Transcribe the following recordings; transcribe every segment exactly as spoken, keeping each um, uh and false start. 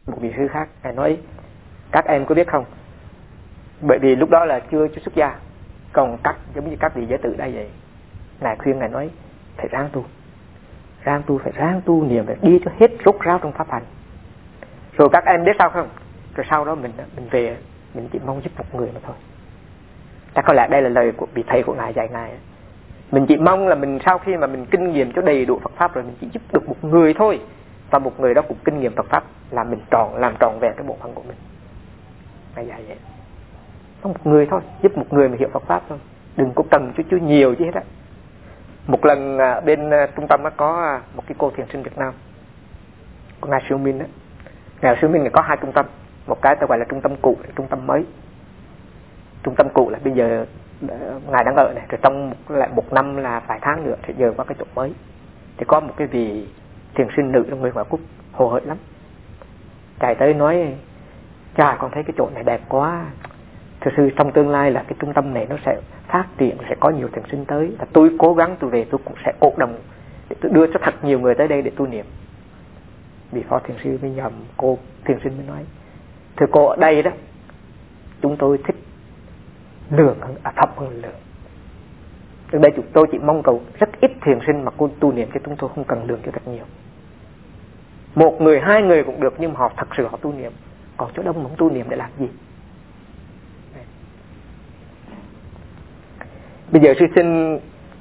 một vị sư khác, ngài nói các em có biết không, bởi vì lúc đó là chưa chưa xuất gia, còn các giống như các vị giới tử đây vậy, ngài khuyên, ngài nói phải ráng tu, ráng tu phải ráng tu niệm, phải đi cho hết rốt ráo trong pháp hành. Rồi các em biết sao không, rồi sau đó mình mình về mình chỉ mong giúp một người mà thôi. Chắc có lẽ đây là lời của vị thầy của ngài dạy ngài, mình chỉ mong là mình sau khi mà mình kinh nghiệm cho đầy đủ Phật pháp rồi, mình chỉ giúp được một người thôi, và một người đó cũng kinh nghiệm Phật pháp, là mình tròn làm tròn vẹn cái bộ phận của mình. Ngài dạy vậy, có một người thôi, giúp một người mà hiểu Phật pháp thôi, đừng có cần chứ chứ nhiều chứ hết á. Một lần bên trung tâm có một cái cô thiền sinh Việt Nam, của ngài Siêu Minh đó. Ngài Siêu Minh này có hai trung tâm, một cái ta gọi là trung tâm cũ, trung tâm mới. Trung tâm cũ là bây giờ ngài đang ở này, rồi trong lại một năm là vài tháng nữa thì giờ qua cái chỗ mới. Thì có một cái vị thiền sinh nữ trong người ngoại quốc hồ hởi lắm, chạy tới nói: "Chà, con thấy cái chỗ này đẹp quá. Thực sự trong tương lai là cái trung tâm này nó sẽ phát triển, sẽ có nhiều thiền sinh tới. Và tôi cố gắng tôi về tôi cũng sẽ cổ động để tôi đưa cho thật nhiều người tới đây để tu niệm." Vị phó thiền sư mới nhầm cô thiền sinh mới nói: "Thưa cô, ở đây đó chúng tôi thích lượng hơn, à, thấp hơn lượng. Ở đây chúng tôi chỉ mong cầu rất ít thiền sinh mà cô tu niệm, chứ chúng tôi không cần lượng cho thật nhiều. Một người, hai người cũng được, nhưng mà họ thật sự họ tu niệm. Còn chỗ đông không tu niệm để làm gì?" Bây giờ sư xin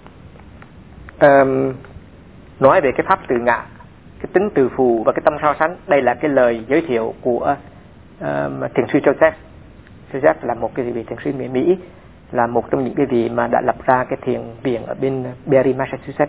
um, nói về cái pháp từ ngã, cái tính từ phù và cái tâm so sánh. Đây là cái lời giới thiệu của um, thiền sư Joseph. Joseph là một cái vị thiền sư người Mỹ, là một trong những cái vị mà đã lập ra cái thiền viện ở bên Berry, Massachusetts.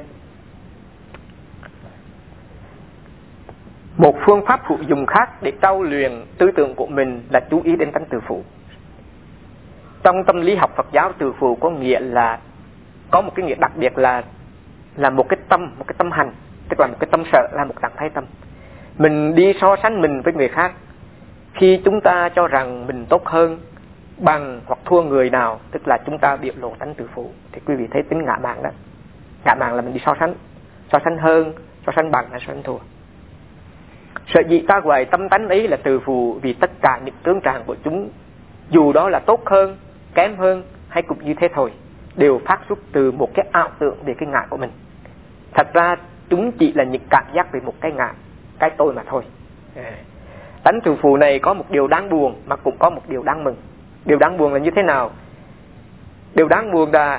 Một phương pháp phụ dùng khác để trau luyện tư tưởng của mình là chú ý đến tánh từ phụ. Trong tâm lý học Phật giáo, từ phụ có nghĩa là có một cái nghĩa đặc biệt là là một cái tâm, một cái tâm hành, tức là một cái tâm sợ, là một trạng thái tâm. Mình đi so sánh mình với người khác. Khi chúng ta cho rằng mình tốt hơn, bằng hoặc thua người nào, tức là chúng ta biểu lộ tánh từ phụ. Thì quý vị thấy tính ngã mạn đó. Ngã mạn là mình đi so sánh, so sánh hơn, so sánh bằng hay so sánh thua. Sở dĩ ta gọi tâm tánh ấy là từ phụ, vì tất cả những tướng trạng của chúng, dù đó là tốt hơn, kém hơn hay cũng như thế thôi, đều phát xuất từ một cái ảo tưởng về cái ngã của mình. Thật ra chúng chỉ là những cảm giác về một cái ngã, cái tôi mà thôi. Tánh từ phụ này có một điều đáng buồn mà cũng có một điều đáng mừng. Điều đáng buồn là như thế nào? Điều đáng buồn là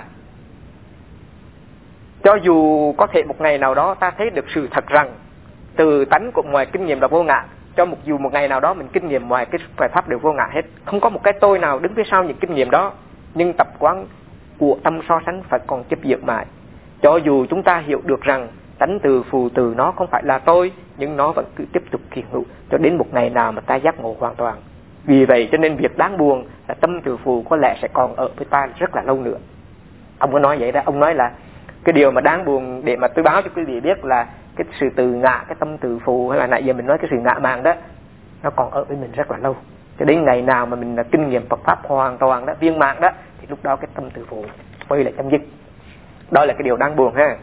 cho dù có thể một ngày nào đó ta thấy được sự thật rằng từ tánh của ngoài kinh nghiệm là vô ngã, cho một dù một ngày nào đó mình kinh nghiệm ngoài cái bài pháp đều vô ngã hết, không có một cái tôi nào đứng phía sau những kinh nghiệm đó, nhưng tập quán của tâm so sánh phải còn chấp giữ mãi. Cho dù chúng ta hiểu được rằng tánh từ phù từ nó không phải là tôi, nhưng nó vẫn cứ tiếp tục hiện hữu cho đến một ngày nào mà ta giác ngộ hoàn toàn. Vì vậy cho nên việc đáng buồn là tâm từ phù có lẽ sẽ còn ở với ta rất là lâu nữa. Ông có nói vậy đó, ông nói là cái điều mà đáng buồn để mà tôi báo cho quý vị biết là cái sự từ ngã, cái tâm từ phù, hay là nãy giờ mình nói cái sự ngã mạn đó, nó còn ở với mình rất là lâu. Cho đến ngày nào mà mình là kinh nghiệm Phật pháp hoàn toàn đó, viên mãn đó, thì lúc đó cái tâm từ phù mới là chấm dứt. Đó là cái điều đáng buồn ha.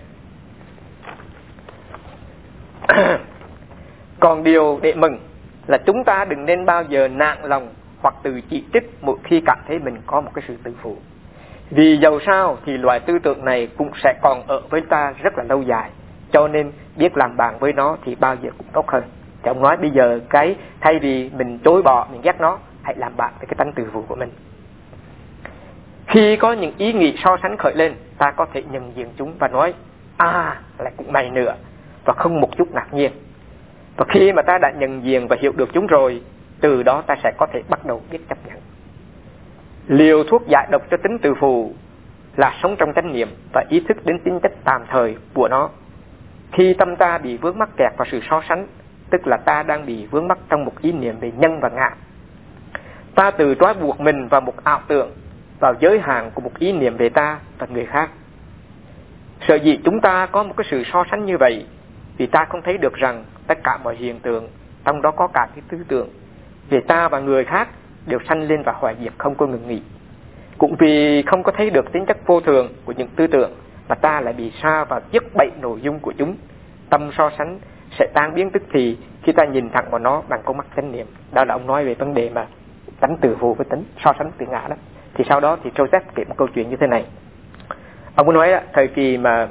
Còn điều để mừng là chúng ta đừng nên bao giờ nản lòng hoặc tự chỉ trích mỗi khi cảm thấy mình có một cái sự từ phụ. Vì dầu sao thì loại tư tưởng này cũng sẽ còn ở với ta rất là lâu dài, cho nên biết làm bạn với nó thì bao giờ cũng tốt hơn. Thì ông nói bây giờ cái thay vì mình chối bỏ, mình ghét nó, hãy làm bạn với cái tánh từ phụ của mình. Khi có những ý nghĩ so sánh khởi lên, ta có thể nhận diện chúng và nói: à, lại cũng mày nữa, và không một chút ngạc nhiên. Và khi mà ta đã nhận diện và hiểu được chúng rồi, từ đó ta sẽ có thể bắt đầu biết chấp nhận. Liều thuốc giải độc cho tính từ phụ là sống trong chánh niệm và ý thức đến tính chất tạm thời của nó. Khi tâm ta bị vướng mắc kẹt vào sự so sánh, tức là ta đang bị vướng mắc trong một ý niệm về nhân và ngã. Ta tự trói buộc mình vào một ảo tưởng, vào giới hạn của một ý niệm về ta và người khác. Sở dĩ chúng ta có một cái sự so sánh như vậy, vì ta không thấy được rằng tất cả mọi hiện tượng, trong đó có cả cái tư tưởng về ta và người khác, đều sanh lên và hoại diệt không có ngừng nghỉ. Cũng vì không có thấy được tính chất vô thường của những tư tưởng, mà ta lại bị sa vào giấc bẫy nội dung của chúng. Tâm so sánh sẽ tan biến tức thì khi ta nhìn thẳng vào nó bằng con mắt chánh niệm. Đó là ông nói về vấn đề mà tánh từ vô với tánh so sánh từ ngã đó. Thì sau đó thì Joseph kể một câu chuyện như thế này. Ông có nói đó, thời kỳ mà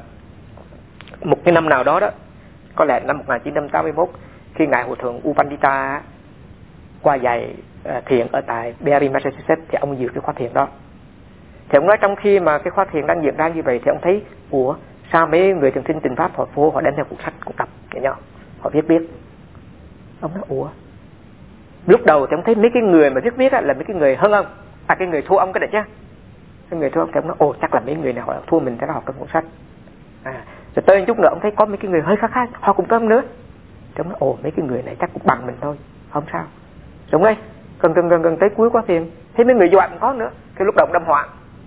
một cái năm nào đó đó, có lẽ năm một nghìn chín trăm tám mươi mốt, khi ngài Hòa thượng U Pandita qua dạy uh, thiền ở tại Berry, Massachusetts, thì ông dự cái khóa thiền đó. Thì ông nói trong khi mà cái khóa thiền đang diễn ra như vậy thì ông thấy, ủa sao mấy người thường sinh tình pháp họ vô, họ đem theo cuốn sách cuốn tập vậy nhau, họ viết viết. Ông nói ủa, lúc đầu thì ông thấy mấy cái người mà viết viết á, là mấy cái người hơn ông, à cái người thua ông cái đấy chứ, cái người thua ông. Thì ông nói ồ chắc là mấy người này họ thua mình, chắc là họ cầm cuốn sách. À, rồi tới chút nữa ông thấy có mấy cái người hơi khác khác, họ cũng cầm nữa. Thì ông nói ồ mấy cái người này chắc cũng bằng mình thôi, không sao. Đúng đấy, gần gần gần gần tới cuối khóa thiền thấy mấy người dọa cũng có nữa. Thì lúc đầu ông đâm hoạn.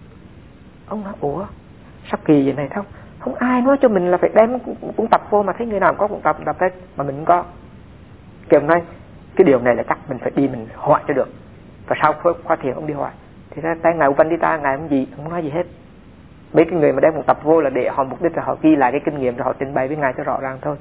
Ông nói ủa sao kỳ vậy này, không không ai nói cho mình là phải đem cuốn tập vô, mà thấy người nào cũng có cuốn tập tập hết mà mình không có. Thì ông nói cái điều này là chắc mình phải đi mình hỏi cho được. Và sau khóa thiền ông đi hỏi thì ra tay ngài Upandita, ngài không gì không nói gì hết. Mấy cái người mà đem cuốn tập vô là để họ mục đích là họ ghi lại cái kinh nghiệm rồi họ trình bày với ngài cho rõ ràng thôi.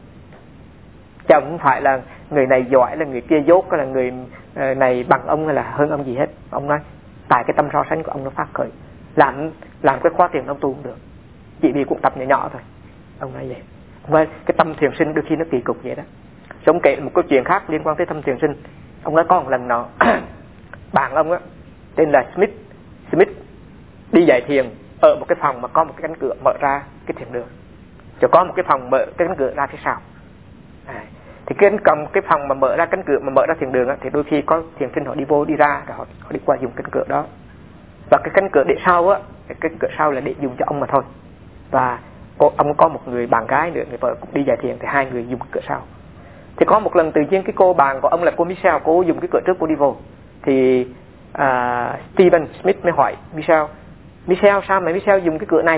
Chứ không phải là người này giỏi là người kia dốt, hay là người này bằng ông hay là hơn ông gì hết. Ông nói tại cái tâm so sánh của ông nó phát khởi, làm làm cái khóa thiền ông tu cũng được, chỉ vì cuốn tập nhỏ nhỏ thôi. Ông nói vậy. Ông nói cái tâm thiền sinh đôi khi nó kỳ cục vậy đó. Rồi ông kể một câu chuyện khác liên quan tới tâm thiền sinh. Ông nói có một lần nọ bạn ông á tên là Smith Smith đi dạy thiền ở một cái phòng mà có một cái cánh cửa mở ra cái thiền đường, rồi có một cái phòng mở cái cánh cửa ra phía sau. À, thì cái cầm cái phòng mà mở ra cánh cửa mà mở ra thiền đường á, thì đôi khi có thiền sinh họ đi vô đi ra rồi họ, họ đi qua dùng cánh cửa đó. Và cái cánh cửa để sau á, cái cánh cửa sau là để dùng cho ông mà thôi. Và cô, ông có một người bạn gái nữa, người vợ cũng đi dạy thiền, thì hai người dùng cửa sau. Thì có một lần tự nhiên cái cô bạn của ông là cô Michelle, cô dùng cái cửa trước cô đi vô. Thì uh, Stephen Smith mới hỏi Michelle, Michelle sao mà Michelle dùng cái cửa này?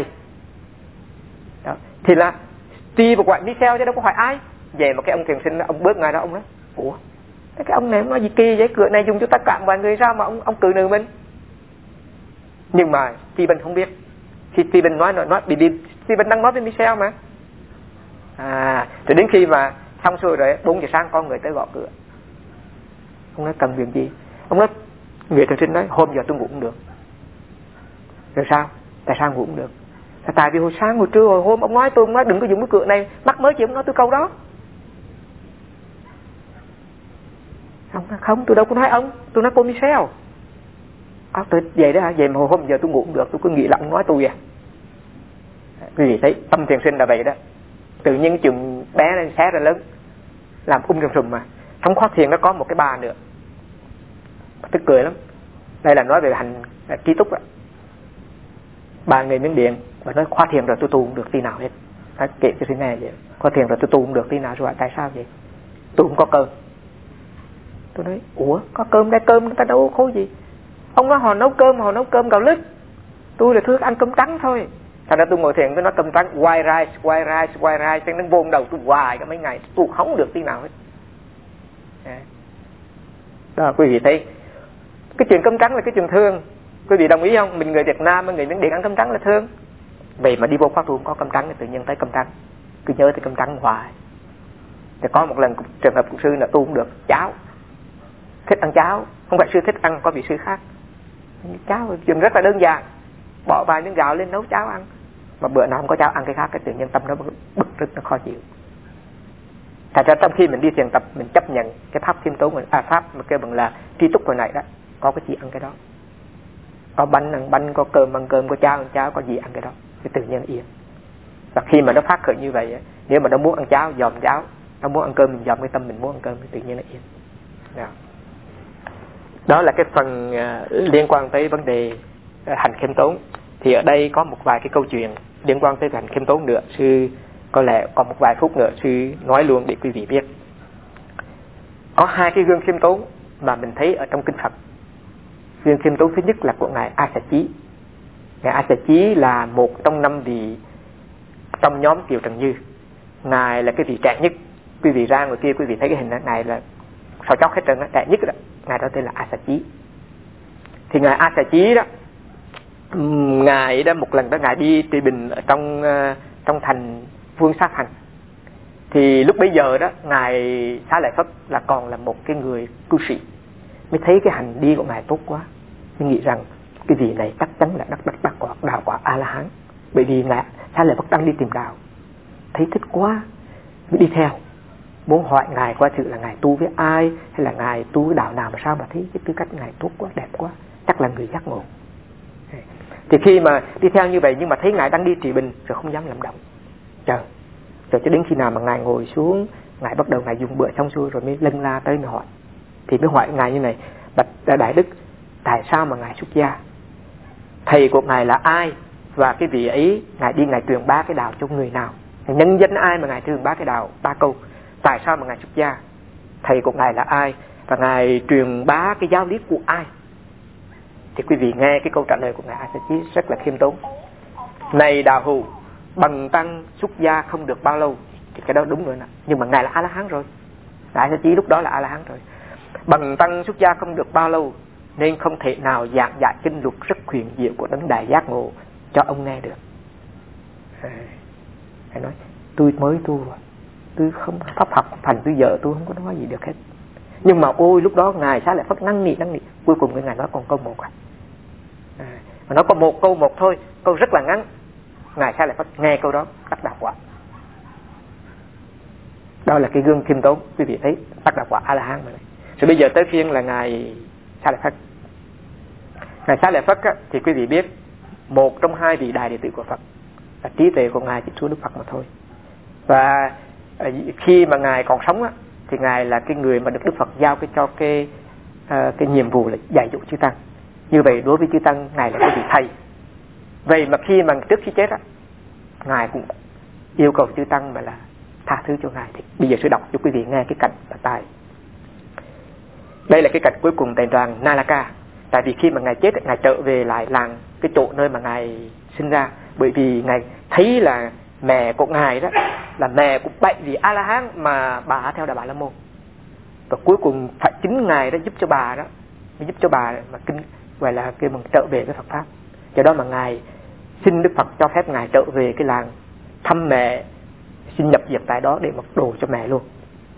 Đó. Thì là Steve gọi Michelle chứ đâu có hỏi ai. Về mà cái ông thiền sinh ông bớt ngài đó, ông nói ủa cái ông này nói gì kỳ vậy, cửa này dùng cho tất cả mọi người sao mà ông ông cử nữ mình? Nhưng mà Stephen không biết. Khi Stephen nói nói nói bị đi Stephen đang nói với Michelle mà. À, rồi đến khi mà xong xuôi rồi bốn giờ sáng có người tới gõ cửa. Ông nói cần việc gì? Ông nói người thiền sinh nói hôm giờ tôi ngủ cũng được. Rồi sao? Tại sao ngủ cũng được? Là tại vì hồi sáng hồi trưa hồi hôm ông nói tôi, ông nói đừng có dùng cái cửa này, mắc mới chị ông nói tôi câu đó. Ông nói không, tôi đâu có nói ông, tôi nói cô Michelle. À, tôi vậy đó hả? Vậy mà hôm giờ tôi ngủ cũng được, tôi cứ nghĩ là ông nói tôi à. Quý vị thấy tâm thiền sinh là vậy đó. Tự nhiên cái chuyện bé lên xé ra lớn, làm um rùm rùm mà. Trong khóa thiền nó có một cái bà nữa, tức cười lắm. Đây là nói về hành trí túc đó. Bà người Miến Điện và nói khóa thiền rồi tôi tu không được tí nào hết. Nó kể cho tôi nghe vậy. Khóa thiền rồi tôi tu không được tí nào rồi. Tại sao vậy? Tôi không có cơm. Tôi nói ủa có cơm đây, cơm người ta đâu có gì. Ông nói họ nấu cơm, họ nấu cơm gạo lứt. Tôi là thứ ăn cơm trắng thôi. Thành ra tôi ngồi thiền tôi nói cơm trắng, white rice, white rice, white rice, nó vô đầu tôi hoài cả mấy ngày, tôi không được tí nào hết. Đó, quý vị thấy cái chuyện cơm trắng là cái chuyện thương. Quý vị đồng ý không? Mình người Việt Nam, người Miến Điện ăn cơm trắng là thương. Vậy mà đi vô khóa tu không có cơm trắng thì tự nhiên thấy cơm trắng, cứ nhớ tới cơm trắng hoài. Thì có một lần trường hợp của sư là tu không được cháo, thích ăn cháo, không phải sư thích ăn, có vị sư khác. Cháo chuyện rất là đơn giản, bỏ vài miếng gạo lên nấu cháo ăn. Mà bữa nào không có cháo ăn cái khác, cái tự nhiên tâm nó bực rứt, nó khó chịu. Thật ra trong khi mình đi thiền tập mình chấp nhận cái pháp khiêm tốn, à pháp mà kêu bằng là tri túc hồi này đó, có cái gì ăn cái đó, có bánh ăn bánh, có cơm ăn cơm, có cháo ăn cháo, có gì ăn cái đó, thì tự nhiên yên. Và khi mà nó phát khởi như vậy, nếu mà nó muốn ăn cháo dòm cháo, nó muốn ăn cơm mình dòm cái tâm mình muốn ăn cơm, thì tự nhiên nó yên. Đó, đó là cái phần uh, liên quan tới vấn đề uh, hành khiêm tốn. Thì ở đây có một vài cái câu chuyện liên quan tới hành khiêm tốn nữa, sư có lẽ còn một vài phút nữa sư nói luôn để quý vị biết. Có hai cái gương khiêm tốn mà mình thấy ở trong kinh Phật. Gương khiêm tốn thứ nhất là của ngài A Xà Chí. Ngài A Xà Chí là một trong năm vị trong nhóm Kiều Trần Như. Ngài là cái vị trẻ nhất. Quý vị ra ngoài kia quý vị thấy cái hình đó, ngài là sao chóc hết trơn, trẻ nhất đó. Ngài đó tên là A Xà Chí. Thì ngài A Xà Chí đó, ngài đó một lần đó ngài đi trị bình ở trong trong thành Vương Sát Thành. Thì lúc bấy giờ đó, Ngài Xá Lợi Phất là còn là một cái người cư sĩ, mới thấy cái hành đi của Ngài tốt quá, mới nghĩ rằng cái vị này chắc chắn là đắc đắc đắc quả đạo quả A La Hán. Bởi vì Ngài Xá Lợi Phất đang đi tìm đạo, thấy thích quá mới đi theo, muốn hỏi Ngài qua sự là Ngài tu với ai, hay là Ngài tu với đạo nào mà sao mà thấy cái tư cách Ngài tốt quá, đẹp quá, chắc là người giác ngộ. Thì khi mà đi theo như vậy, nhưng mà thấy Ngài đang đi trị bình rồi không dám làm động, chờ rồi cho đến khi nào mà Ngài ngồi xuống, Ngài bắt đầu Ngài dùng bữa xong xuôi rồi mới lân la tới mới hỏi. Thì mới hỏi Ngài như này: bạch Đại Đức, tại sao mà Ngài xuất gia? Thầy của Ngài là ai? Và cái vị ấy Ngài đi Ngài truyền bá cái đạo cho người nào? Nhân danh ai mà Ngài truyền bá cái đạo? Ba câu. Tại sao mà Ngài xuất gia? Thầy của Ngài là ai? Và Ngài truyền bá cái giáo lý của ai? Thì quý vị nghe cái câu trả lời của Ngài A Sa Chí rất là khiêm tốn. Này đạo hữu, bần tăng xuất gia không được bao lâu. Thì cái đó đúng rồi nè, nhưng mà Ngài là A La Hán rồi. Đại Sa Chí lúc đó là A La Hán rồi. Bần tăng xuất gia không được bao lâu, nên không thể nào giảng dạy kinh luật rất huyền diệu của đấng đại giác ngộ cho ông nghe được. À, Ngài nói tôi mới tu, tôi không pháp học thành tôi giờ tôi không có nói gì được hết. Nhưng mà ôi lúc đó Ngài Xá Lợi Phất năn nỉ năn nỉ, cuối cùng cái Ngài nói còn câu một à. à mà nó có một câu một thôi, câu rất là ngắn. Ngài Xá Lợi Phất nghe câu đó đắc đạo quả. Đó là cái gương khiêm tốn, quý vị thấy, đắc đạo quả A La Hán mà này. Rồi bây giờ tới phiên là Ngài Xá Lợi Phất. Ngài Xá Lợi Phất á, thì quý vị biết một trong hai vị đại đệ tử của Phật, là trí tuệ của Ngài chỉ thua Đức Phật mà thôi. Và khi mà Ngài còn sống á, thì Ngài là cái người mà được Đức Phật giao cái cho cái uh, cái nhiệm vụ là dạy dỗ chư tăng. Như vậy đối với chư tăng Ngài là cái vị thầy. Vậy mà khi mà trước khi chết á, Ngài cũng yêu cầu chư tăng mà là tha thứ cho Ngài. Thì bây giờ sẽ đọc cho quý vị nghe cái cảnh và tài. Đây là cái cảnh cuối cùng tại đoàn Nalaka. Tại vì khi mà Ngài chết, Ngài trở về lại làng cái chỗ nơi mà Ngài sinh ra. Bởi vì Ngài thấy là mẹ của Ngài đó là mẹ của bảy vị A La Hán mà bà theo Đại Bà La Môn. Và cuối cùng phải chính Ngài đó giúp cho bà đó, mới giúp cho bà mà kinh gọi là kêu bằng trở về với Phật pháp. Do đó mà Ngài xin Đức Phật cho phép Ngài trở về cái làng thăm mẹ, xin nhập diệt tại đó để mặc đồ cho mẹ luôn.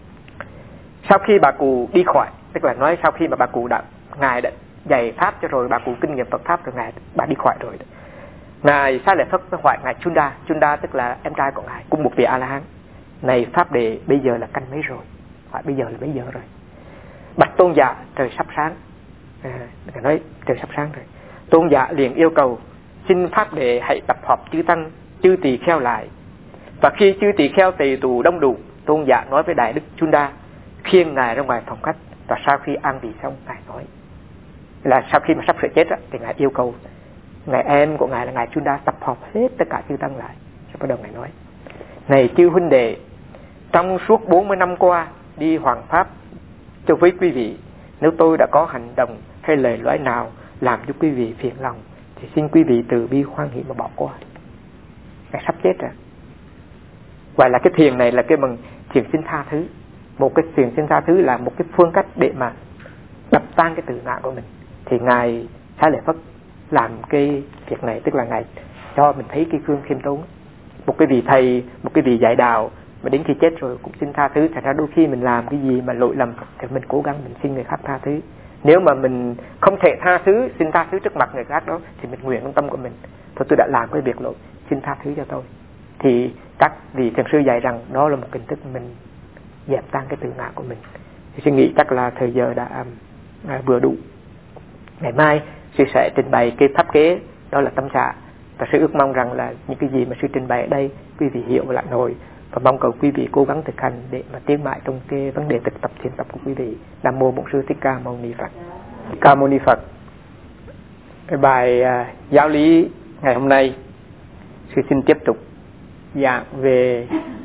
Sau khi bà cụ đi khỏi, tức là nói sau khi mà bà cụ đã Ngài đã dạy pháp cho rồi, bà cụ kinh nghiệm Phật pháp rồi, Ngài bà đi khỏi rồi. Ngài Xá Lợi Phất mới hỏi Ngài Chunda, Chunda tức là em trai của Ngài, cũng một vị A La Hán. Này pháp đệ, bây giờ là canh mấy rồi? Hỏi bây giờ là mấy giờ rồi? Bạch tôn giả, trời sắp sáng. À, Ngài nói trời sắp sáng rồi. Tôn giả liền yêu cầu xin pháp đệ hãy tập hợp chư tăng, chư tỳ kheo lại. Và khi chư tỳ kheo tề tụ đông đủ, tôn giả nói với Đại Đức Chunda, khiêng Ngài ra ngoài phòng khách. Và sau khi an vị xong, Ngài nói là sau khi mà sắp sửa chết á, thì Ngài yêu cầu Ngài em của Ngài là Ngài Chunda tập hợp hết tất cả chư tăng lại. Rồi bắt đầu Ngài nói: này chư huynh đệ, trong suốt bốn mươi năm qua đi hoàng pháp cho với quý vị, nếu tôi đã có hành động hay lời nói nào làm cho quý vị phiền lòng thì xin quý vị từ bi hoan hỷ mà bỏ qua. Ngài sắp chết rồi. Vậy là cái thiền này là cái bằng thiền xin tha thứ. Một cái thiền xin tha thứ là một cái phương cách để mà đập tan cái tự ngã của mình. Thì Ngài Xá Lợi Phất làm cái việc này, tức là Ngài cho mình thấy cái gương khiêm tốn. Một cái vị thầy, một cái vị dạy đạo mà đến khi chết rồi cũng xin tha thứ. Thành ra đôi khi mình làm cái gì mà lỗi lầm thì mình cố gắng mình xin người khác tha thứ. Nếu mà mình không thể tha thứ, xin tha thứ trước mặt người khác đó, thì mình nguyện trong tâm của mình: thôi tôi đã làm cái việc lỗi, xin tha thứ cho tôi. Thì các vị thiền sư dạy rằng đó là một hình thức mình dẹp tan cái tự ngã của mình. Thì suy nghĩ chắc là thời giờ đã à, vừa đủ. Ngày mai sư sẽ trình bày cái pháp kế, đó là tâm xạ. Và sư ước mong rằng là những cái gì mà sư trình bày ở đây quý vị hiểu và lãnh hội, và mong cầu quý vị cố gắng thực hành để mà tiến mãi trong cái vấn đề thực tập thiền tập của quý vị. Nam mô Bổn Sư Thích Ca Mâu Ni Phật. Ca Mâu Ni Phật. Cái bài uh, giáo lý ngày hôm nay sư xin tiếp tục giảng về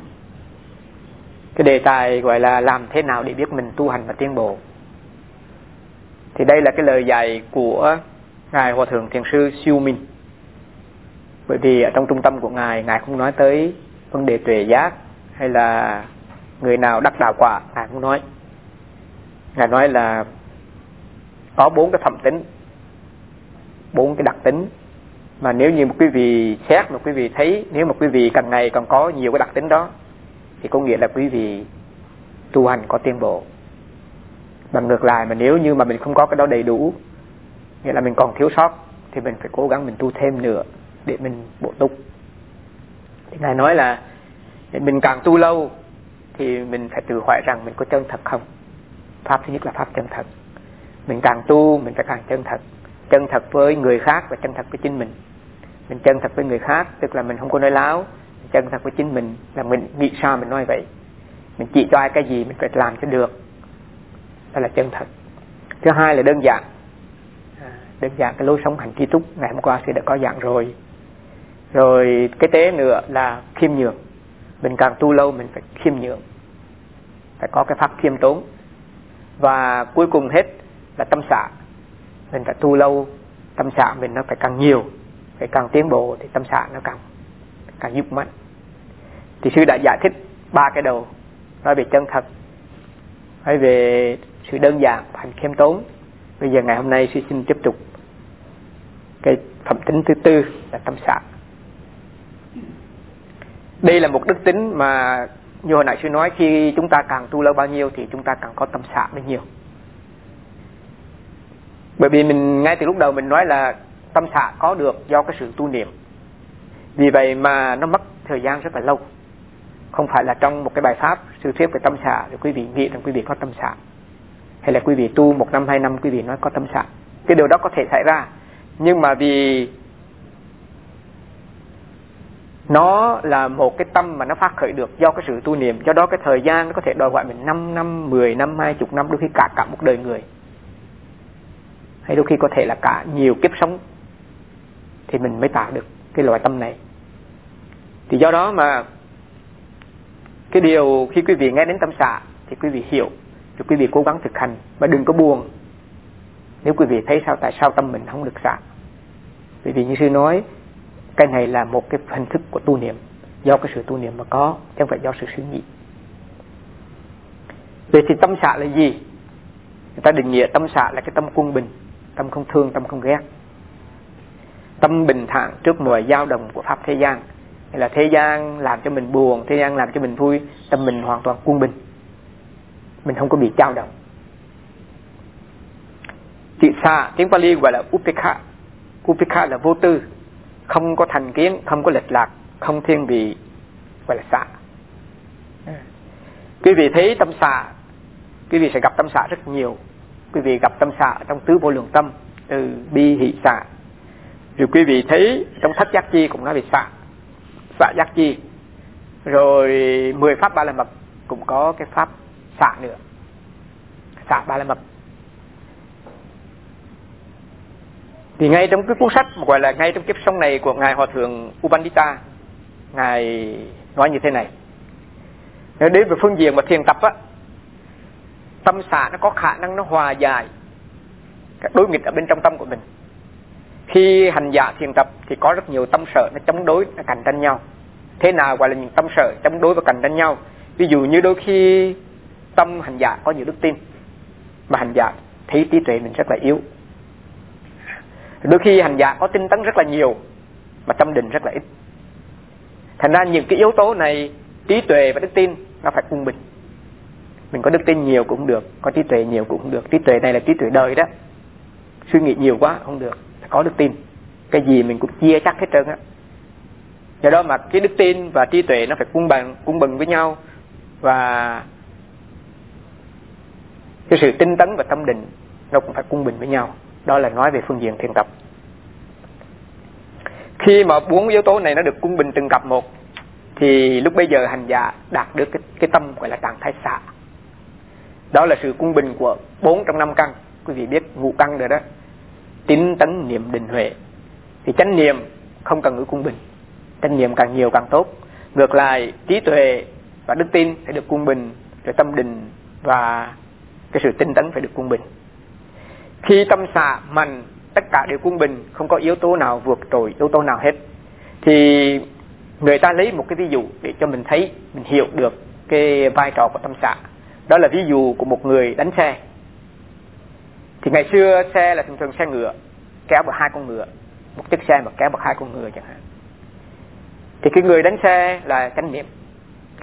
cái đề tài gọi là làm thế nào để biết mình tu hành và tiến bộ. Thì đây là cái lời dạy của Ngài Hòa Thượng Thiền sư Siêu Minh. Bởi vì ở trong trung tâm của Ngài, Ngài không nói tới vấn đề tuệ giác hay là người nào đắc đạo quả, Ngài không nói. Ngài nói là có bốn cái phẩm tính, bốn cái đặc tính mà nếu như một quý vị xét, một quý vị thấy nếu mà quý vị càng ngày còn có nhiều cái đặc tính đó thì có nghĩa là quý vị tu hành có tiến bộ. Bằng ngược lại, mà nếu như mà mình không có cái đó đầy đủ, nghĩa là mình còn thiếu sót, thì mình phải cố gắng mình tu thêm nữa để mình bổ túc. Thì Ngài nói là mình càng tu lâu thì mình phải tự hỏi rằng mình có chân thật không. Pháp thứ nhất là pháp chân thật. Mình càng tu mình phải càng chân thật. Chân thật với người khác và chân thật với chính mình. Mình chân thật với người khác tức là mình không có nói láo. Chân thật với chính mình là mình nghĩ sao mình nói vậy. Mình chỉ cho ai cái gì mình phải làm cho được. Đó là chân thật. Thứ hai là đơn giản. à, Đơn giản cái lối sống hành tri túc. Ngày hôm qua sư đã có giảng rồi. Rồi cái tế nữa là khiêm nhường. Mình càng tu lâu mình phải khiêm nhường, phải có cái pháp khiêm tốn. Và cuối cùng hết là tâm xả. Mình phải tu lâu, tâm xả mình nó phải càng nhiều, phải càng tiến bộ thì tâm xả nó càng càng giúp mạnh. Thì sư đã giải thích ba cái đầu, nói về chân thật, nói về sự đơn giản, hành khiêm tốn. Bây giờ ngày hôm nay sư xin tiếp tục cái phẩm tính thứ tư là tâm xả. Đây là một đức tính mà như hồi nãy sư nói, khi chúng ta càng tu lâu bao nhiêu thì chúng ta càng có tâm xả bấy nhiêu. Bởi vì mình ngay từ lúc đầu mình nói là tâm xả có được do cái sự tu niệm. Vì vậy mà nó mất thời gian rất là lâu. Không phải là trong một cái bài pháp sư thuyết về tâm xả thì quý vị nghĩ rằng quý vị có tâm xả, hay là quý vị tu một năm hai năm quý vị nói có tâm xả. Cái điều đó có thể xảy ra, nhưng mà vì nó là một cái tâm mà nó phát khởi được do cái sự tu niệm, do đó cái thời gian nó có thể đòi hỏi mình năm năm, mười năm, hai mươi năm, đôi khi cả cả một đời người, hay đôi khi có thể là cả nhiều kiếp sống thì mình mới tạo được cái loại tâm này. Thì do đó mà cái điều khi quý vị nghe đến tâm xả thì quý vị hiểu, thì quý vị cố gắng thực hành và đừng có buồn nếu quý vị thấy sao tại sao tâm mình không được xả. Bởi vì như sư nói, cái này là một cái hình thức của tu niệm, do cái sự tu niệm mà có, chứ không phải do sự suy nghĩ. Vậy thì tâm xả là gì? Người ta định nghĩa tâm xả là cái tâm quân bình, tâm không thương, tâm không ghét, tâm bình thản trước mọi dao động của pháp thế gian. Hay là thế gian làm cho mình buồn, thế gian làm cho mình vui, tâm mình hoàn toàn quân bình, mình không có bị dao động. Chữ xả tiếng Pali gọi là upekha. Upekha là vô tư, không có thành kiến, không có lệch lạc, không thiên vị, gọi là xả. Quý vị thấy tâm xả, quý vị sẽ gặp tâm xả rất nhiều. Quý vị gặp tâm xả trong tứ vô lượng tâm, từ bi hỷ xả. Rồi quý vị thấy trong thất giác chi cũng nói về xả, xả giác chi. Rồi mười pháp ba la mật cũng có cái pháp xả nữa, xả ba la mật. Thì ngay trong cái cuốn sách gọi là ngay trong kiếp sống này của ngài Hòa thượng Upandita, ngài nói như thế này. Nếu đến về phương diện mà thiền tập á, tâm xả nó có khả năng nó hòa giải các đối nghịch ở bên trong tâm của mình. Khi hành giả thiền tập thì có rất nhiều tâm sở nó chống đối, nó cạnh tranh nhau. Thế nào gọi là những tâm sở chống đối và cạnh tranh nhau? Ví dụ như đôi khi tâm hành giả có nhiều đức tin, mà hành giả thấy trí tuệ mình rất là yếu. Đôi khi hành giả có tinh tấn rất là nhiều, mà tâm định rất là ít. Thành ra những cái yếu tố này, trí tuệ và đức tin, nó phải quân bình. Mình có đức tin nhiều cũng không được, có trí tuệ nhiều cũng không được. Trí tuệ này là trí tuệ đời đó, suy nghĩ nhiều quá không được, có đức tin. Cái gì mình cũng chia chắc hết trơn á. Do đó mà cái đức tin và trí tuệ nó phải quân bằng, quân bình với nhau. Và cái sự tinh tấn và tâm định nó cũng phải quân bình với nhau. Đó là nói về phương diện thiền tập. Khi mà bốn yếu tố này nó được quân bình từng cặp một, thì lúc bây giờ hành giả đạt được cái, cái tâm gọi là trạng thái xả. Đó là sự quân bình của bốn trong năm căn. Quý vị biết ngũ căn rồi đó: tín tấn niệm định huệ. Thì chánh niệm không cần ngữ quân bình, chánh niệm càng nhiều càng tốt. Ngược lại, trí tuệ và đức tin phải được quân bình, rồi tâm định và cái sự tinh tấn phải được quân bình. Khi tâm xả mạnh, tất cả đều quân bình, không có yếu tố nào vượt trội yếu tố nào hết. Thì người ta lấy một cái ví dụ để cho mình thấy, mình hiểu được cái vai trò của tâm xả. Đó là ví dụ của một người đánh xe. Thì ngày xưa xe là thường thường xe ngựa, kéo bằng hai con ngựa, một chiếc xe mà kéo bằng hai con ngựa chẳng hạn. Thì cái người đánh xe là chánh niệm.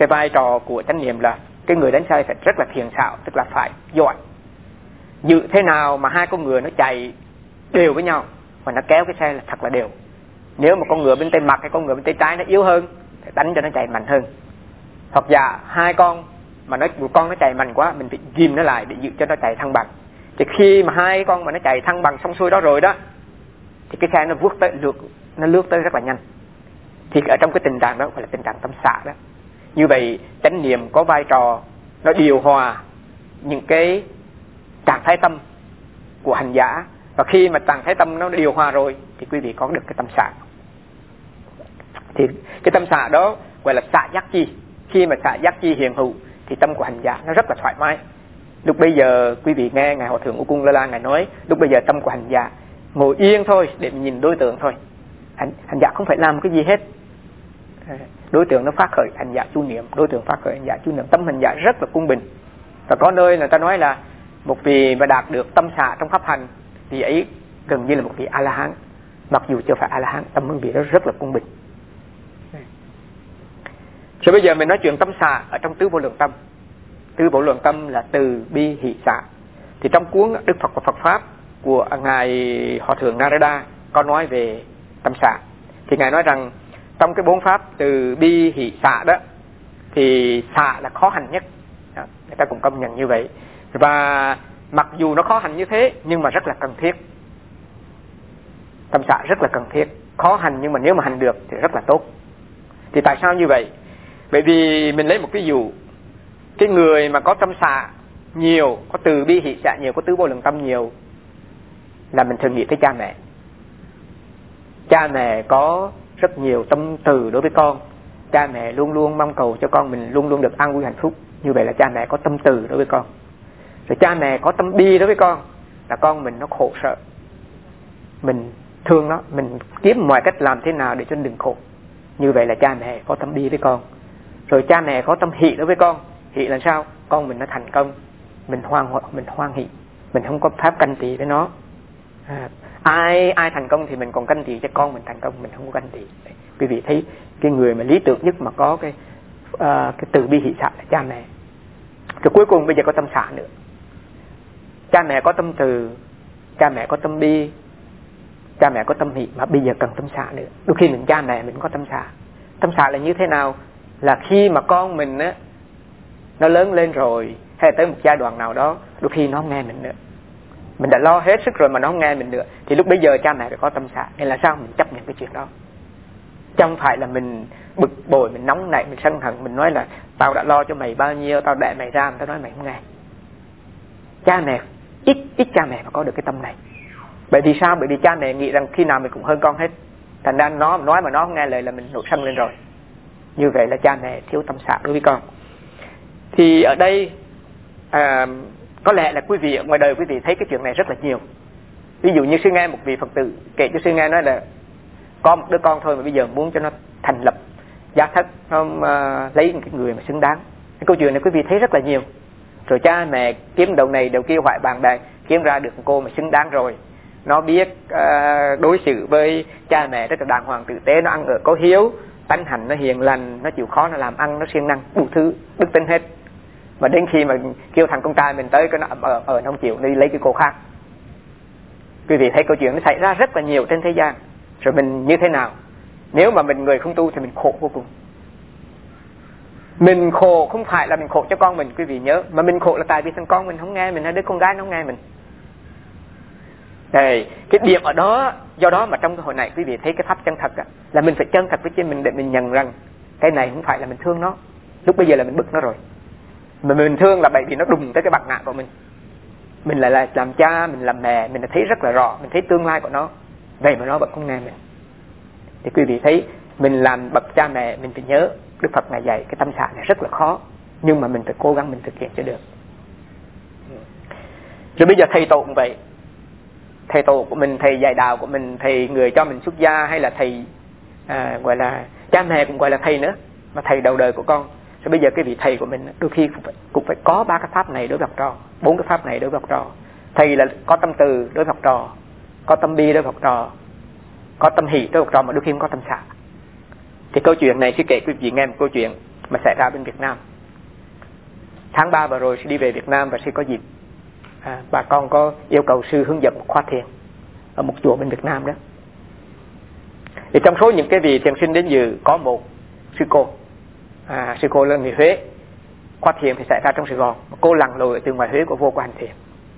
cái vai trò của chánh niệm là cái người đánh xe phải rất là thiện xảo, tức là phải giỏi. Dự thế nào mà hai con ngựa nó chạy đều với nhau và nó kéo cái xe là thật là đều. Nếu mà con ngựa bên tay mặt hay con ngựa bên tay trái nó yếu hơn, phải đánh cho nó chạy mạnh hơn. Hoặc giả hai con mà nó một con nó chạy mạnh quá, mình phải ghim nó lại để giữ cho nó chạy thăng bằng. Thì khi mà hai con mà nó chạy thăng bằng xong xuôi đó rồi đó, thì cái xe nó vút tới lướt, nó lướt tới rất là nhanh. Thì ở trong cái tình trạng đó gọi là tình trạng tâm xạ đó. Như vậy chánh niệm có vai trò nó điều hòa những cái trạng thái tâm của hành giả, và khi mà trạng thái tâm nó điều hòa rồi thì quý vị có được cái tâm xạ. Thì cái tâm xạ đó gọi là xạ giác chi. Khi mà xạ giác chi hiện hữu thì tâm của hành giả nó rất là thoải mái. Lúc bây giờ quý vị nghe ngài Hòa thượng U Cung La La ngài nói, lúc bây giờ tâm của hành giả ngồi yên thôi để nhìn đối tượng thôi. Hành, hành giả không phải làm cái gì hết. Đối tượng nó phát khởi, hành giả chú niệm, đối tượng phát khởi, hành giả chú niệm. Tâm hành giả rất là cung bình. Và có nơi người ta nói là một vị mà đạt được tâm xạ trong pháp hành thì ấy gần như là một vị A La Hán. Mặc dù chưa phải A La Hán, tâm hương vị đó rất là cung bình. Rồi bây giờ mình nói chuyện tâm xạ ở trong tứ vô lượng tâm. Tứ vô lượng tâm là từ bi hỷ xạ. Thì trong cuốn Đức Phật và Phật Pháp của ngài Hòa thượng Narada có nói về tâm xạ. Thì ngài nói rằng trong cái bốn pháp từ bi hỷ xạ đó thì xạ là khó hành nhất. Đó, người ta cũng công nhận như vậy. Và mặc dù nó khó hành như thế nhưng mà rất là cần thiết. Tâm xạ rất là cần thiết. Khó hành nhưng mà nếu mà hành được thì rất là tốt. Thì tại sao như vậy? Bởi vì mình lấy một ví dụ, cái người mà có tâm xạ nhiều, có từ bi hỷ xạ nhiều, có tứ vô lượng tâm nhiều là mình thường nghĩ tới cha mẹ. Cha mẹ có rất nhiều tâm từ đối với con. Cha mẹ luôn luôn mong cầu cho con mình luôn luôn được an vui hạnh phúc. Như vậy là cha mẹ có tâm từ đối với con. Rồi cha mẹ có tâm bi đối với con, là con mình nó khổ sợ, mình thương nó, mình kiếm mọi cách làm thế nào để cho nó đừng khổ. Như vậy là cha mẹ có tâm bi với con. Rồi cha mẹ có tâm hỷ đối với con. Hỷ là sao? Con mình nó thành công, mình hoan mình hoan hỷ, mình không có pháp canh tị với nó. À, ai ai thành công thì mình còn canh tị cho con mình thành công, mình không có canh tị. Quý vị thấy cái người mà lý tưởng nhất mà có cái uh, cái từ bi hỷ xạ là cha mẹ. Rồi cuối cùng bây giờ có tâm xạ nữa. Cha mẹ có tâm từ, cha mẹ có tâm bi, cha mẹ có tâm hỷ, mà bây giờ cần tâm xạ nữa. Đôi khi mình cha mẹ mình có tâm xạ. Tâm xạ là như thế nào? Là khi mà con mình á nó lớn lên rồi, hay tới một giai đoạn nào đó, đôi khi nó không nghe mình nữa. Mình đã lo hết sức rồi mà nó không nghe mình nữa, thì lúc bây giờ cha mẹ phải có tâm xạ. Nên là sao? Mình chấp nhận cái chuyện đó. Chẳng phải là mình bực bội, mình nóng nảy, mình sân hận, mình nói là tao đã lo cho mày bao nhiêu, tao đẻ mày ra, mà tao nói mày không nghe. Cha mẹ, ít ít cha mẹ mà có được cái tâm này. Bởi vì sao? Bởi vì cha mẹ nghĩ rằng khi nào mình cũng hơn con hết. Thành ra nó nói mà nó không nghe lời là mình nổi sân lên rồi. Như vậy là cha mẹ thiếu tâm xạ đối với con. Thì ở đây à, có lẽ là quý vị ở ngoài đời quý vị thấy cái chuyện này rất là nhiều. Ví dụ như sư nghe một vị Phật tử kể cho sư nghe nói là có một đứa con thôi mà bây giờ muốn cho nó thành lập gia thất, nó uh, lấy một cái người mà xứng đáng. Cái câu chuyện này quý vị thấy rất là nhiều. Rồi cha mẹ kiếm đầu này đầu kia hoại bạn bè, kiếm ra được một cô mà xứng đáng rồi. Nó biết uh, đối xử với cha mẹ rất là đàng hoàng tử tế, nó ăn ở có hiếu, tánh hành nó hiền lành, nó chịu khó, nó làm ăn, nó siêng năng, đủ thứ đức tính hết. Mà đến khi mà kêu thằng con trai mình tới, cái nó ở ở nó không chịu, đi lấy cái cô khác. Quý vị thấy câu chuyện nó xảy ra rất là nhiều trên thế gian. Rồi mình như thế nào? Nếu mà mình người không tu thì mình khổ vô cùng. Mình khổ không phải là mình khổ cho con mình, quý vị nhớ, mà mình khổ là tại vì thằng con mình không nghe mình, hay đứa con gái nó không nghe mình. Đây, cái điểm ở đó, do đó mà trong cái hồi này quý vị thấy cái pháp chân thật đó, là mình phải chân thật với chính mình để mình nhận rằng cái này không phải là mình thương nó. Lúc bây giờ là mình bực nó rồi. Mà mình thương là bởi vì nó đụng tới cái bạc ngạn của mình. Mình lại là làm cha, mình làm mẹ, mình đã thấy rất là rõ, mình thấy tương lai của nó. Vậy mà nó vẫn không nghe mình. Thì quý vị thấy mình làm bậc cha mẹ, mình phải nhớ Đức Phật Ngài dạy cái tâm xạ này rất là khó, nhưng mà mình phải cố gắng mình thực hiện cho được. Rồi bây giờ thầy tổ cũng vậy. Thầy tổ của mình, thầy dạy đạo của mình, thầy người cho mình xuất gia, hay là thầy à, gọi là cha mẹ cũng gọi là thầy nữa, mà thầy đầu đời của con. Rồi bây giờ cái vị thầy của mình đôi khi cũng phải, cũng phải có ba cái pháp này đối với học trò, bốn cái pháp này đối với học trò. Thầy là có tâm từ đối với học trò, có tâm bi đối với học trò, có tâm hỷ đối với học trò, mà đôi khi không có tâm xạ. Thì câu chuyện này sư kể quý vị nghe một câu chuyện. mà xảy ra bên Việt Nam. Tháng ba vừa rồi sư đi về Việt Nam và sư có dịp à, bà con có yêu cầu sư hướng dẫn một khóa thiền ở một chùa bên Việt Nam đó. Thì trong số những cái vị thiền sinh đến dự có một sư cô, à, sư cô là người Huế. Khóa thiền thì xảy ra trong Sài Gòn, cô lặn lội từ ngoài Huế của vô qua hành thiền.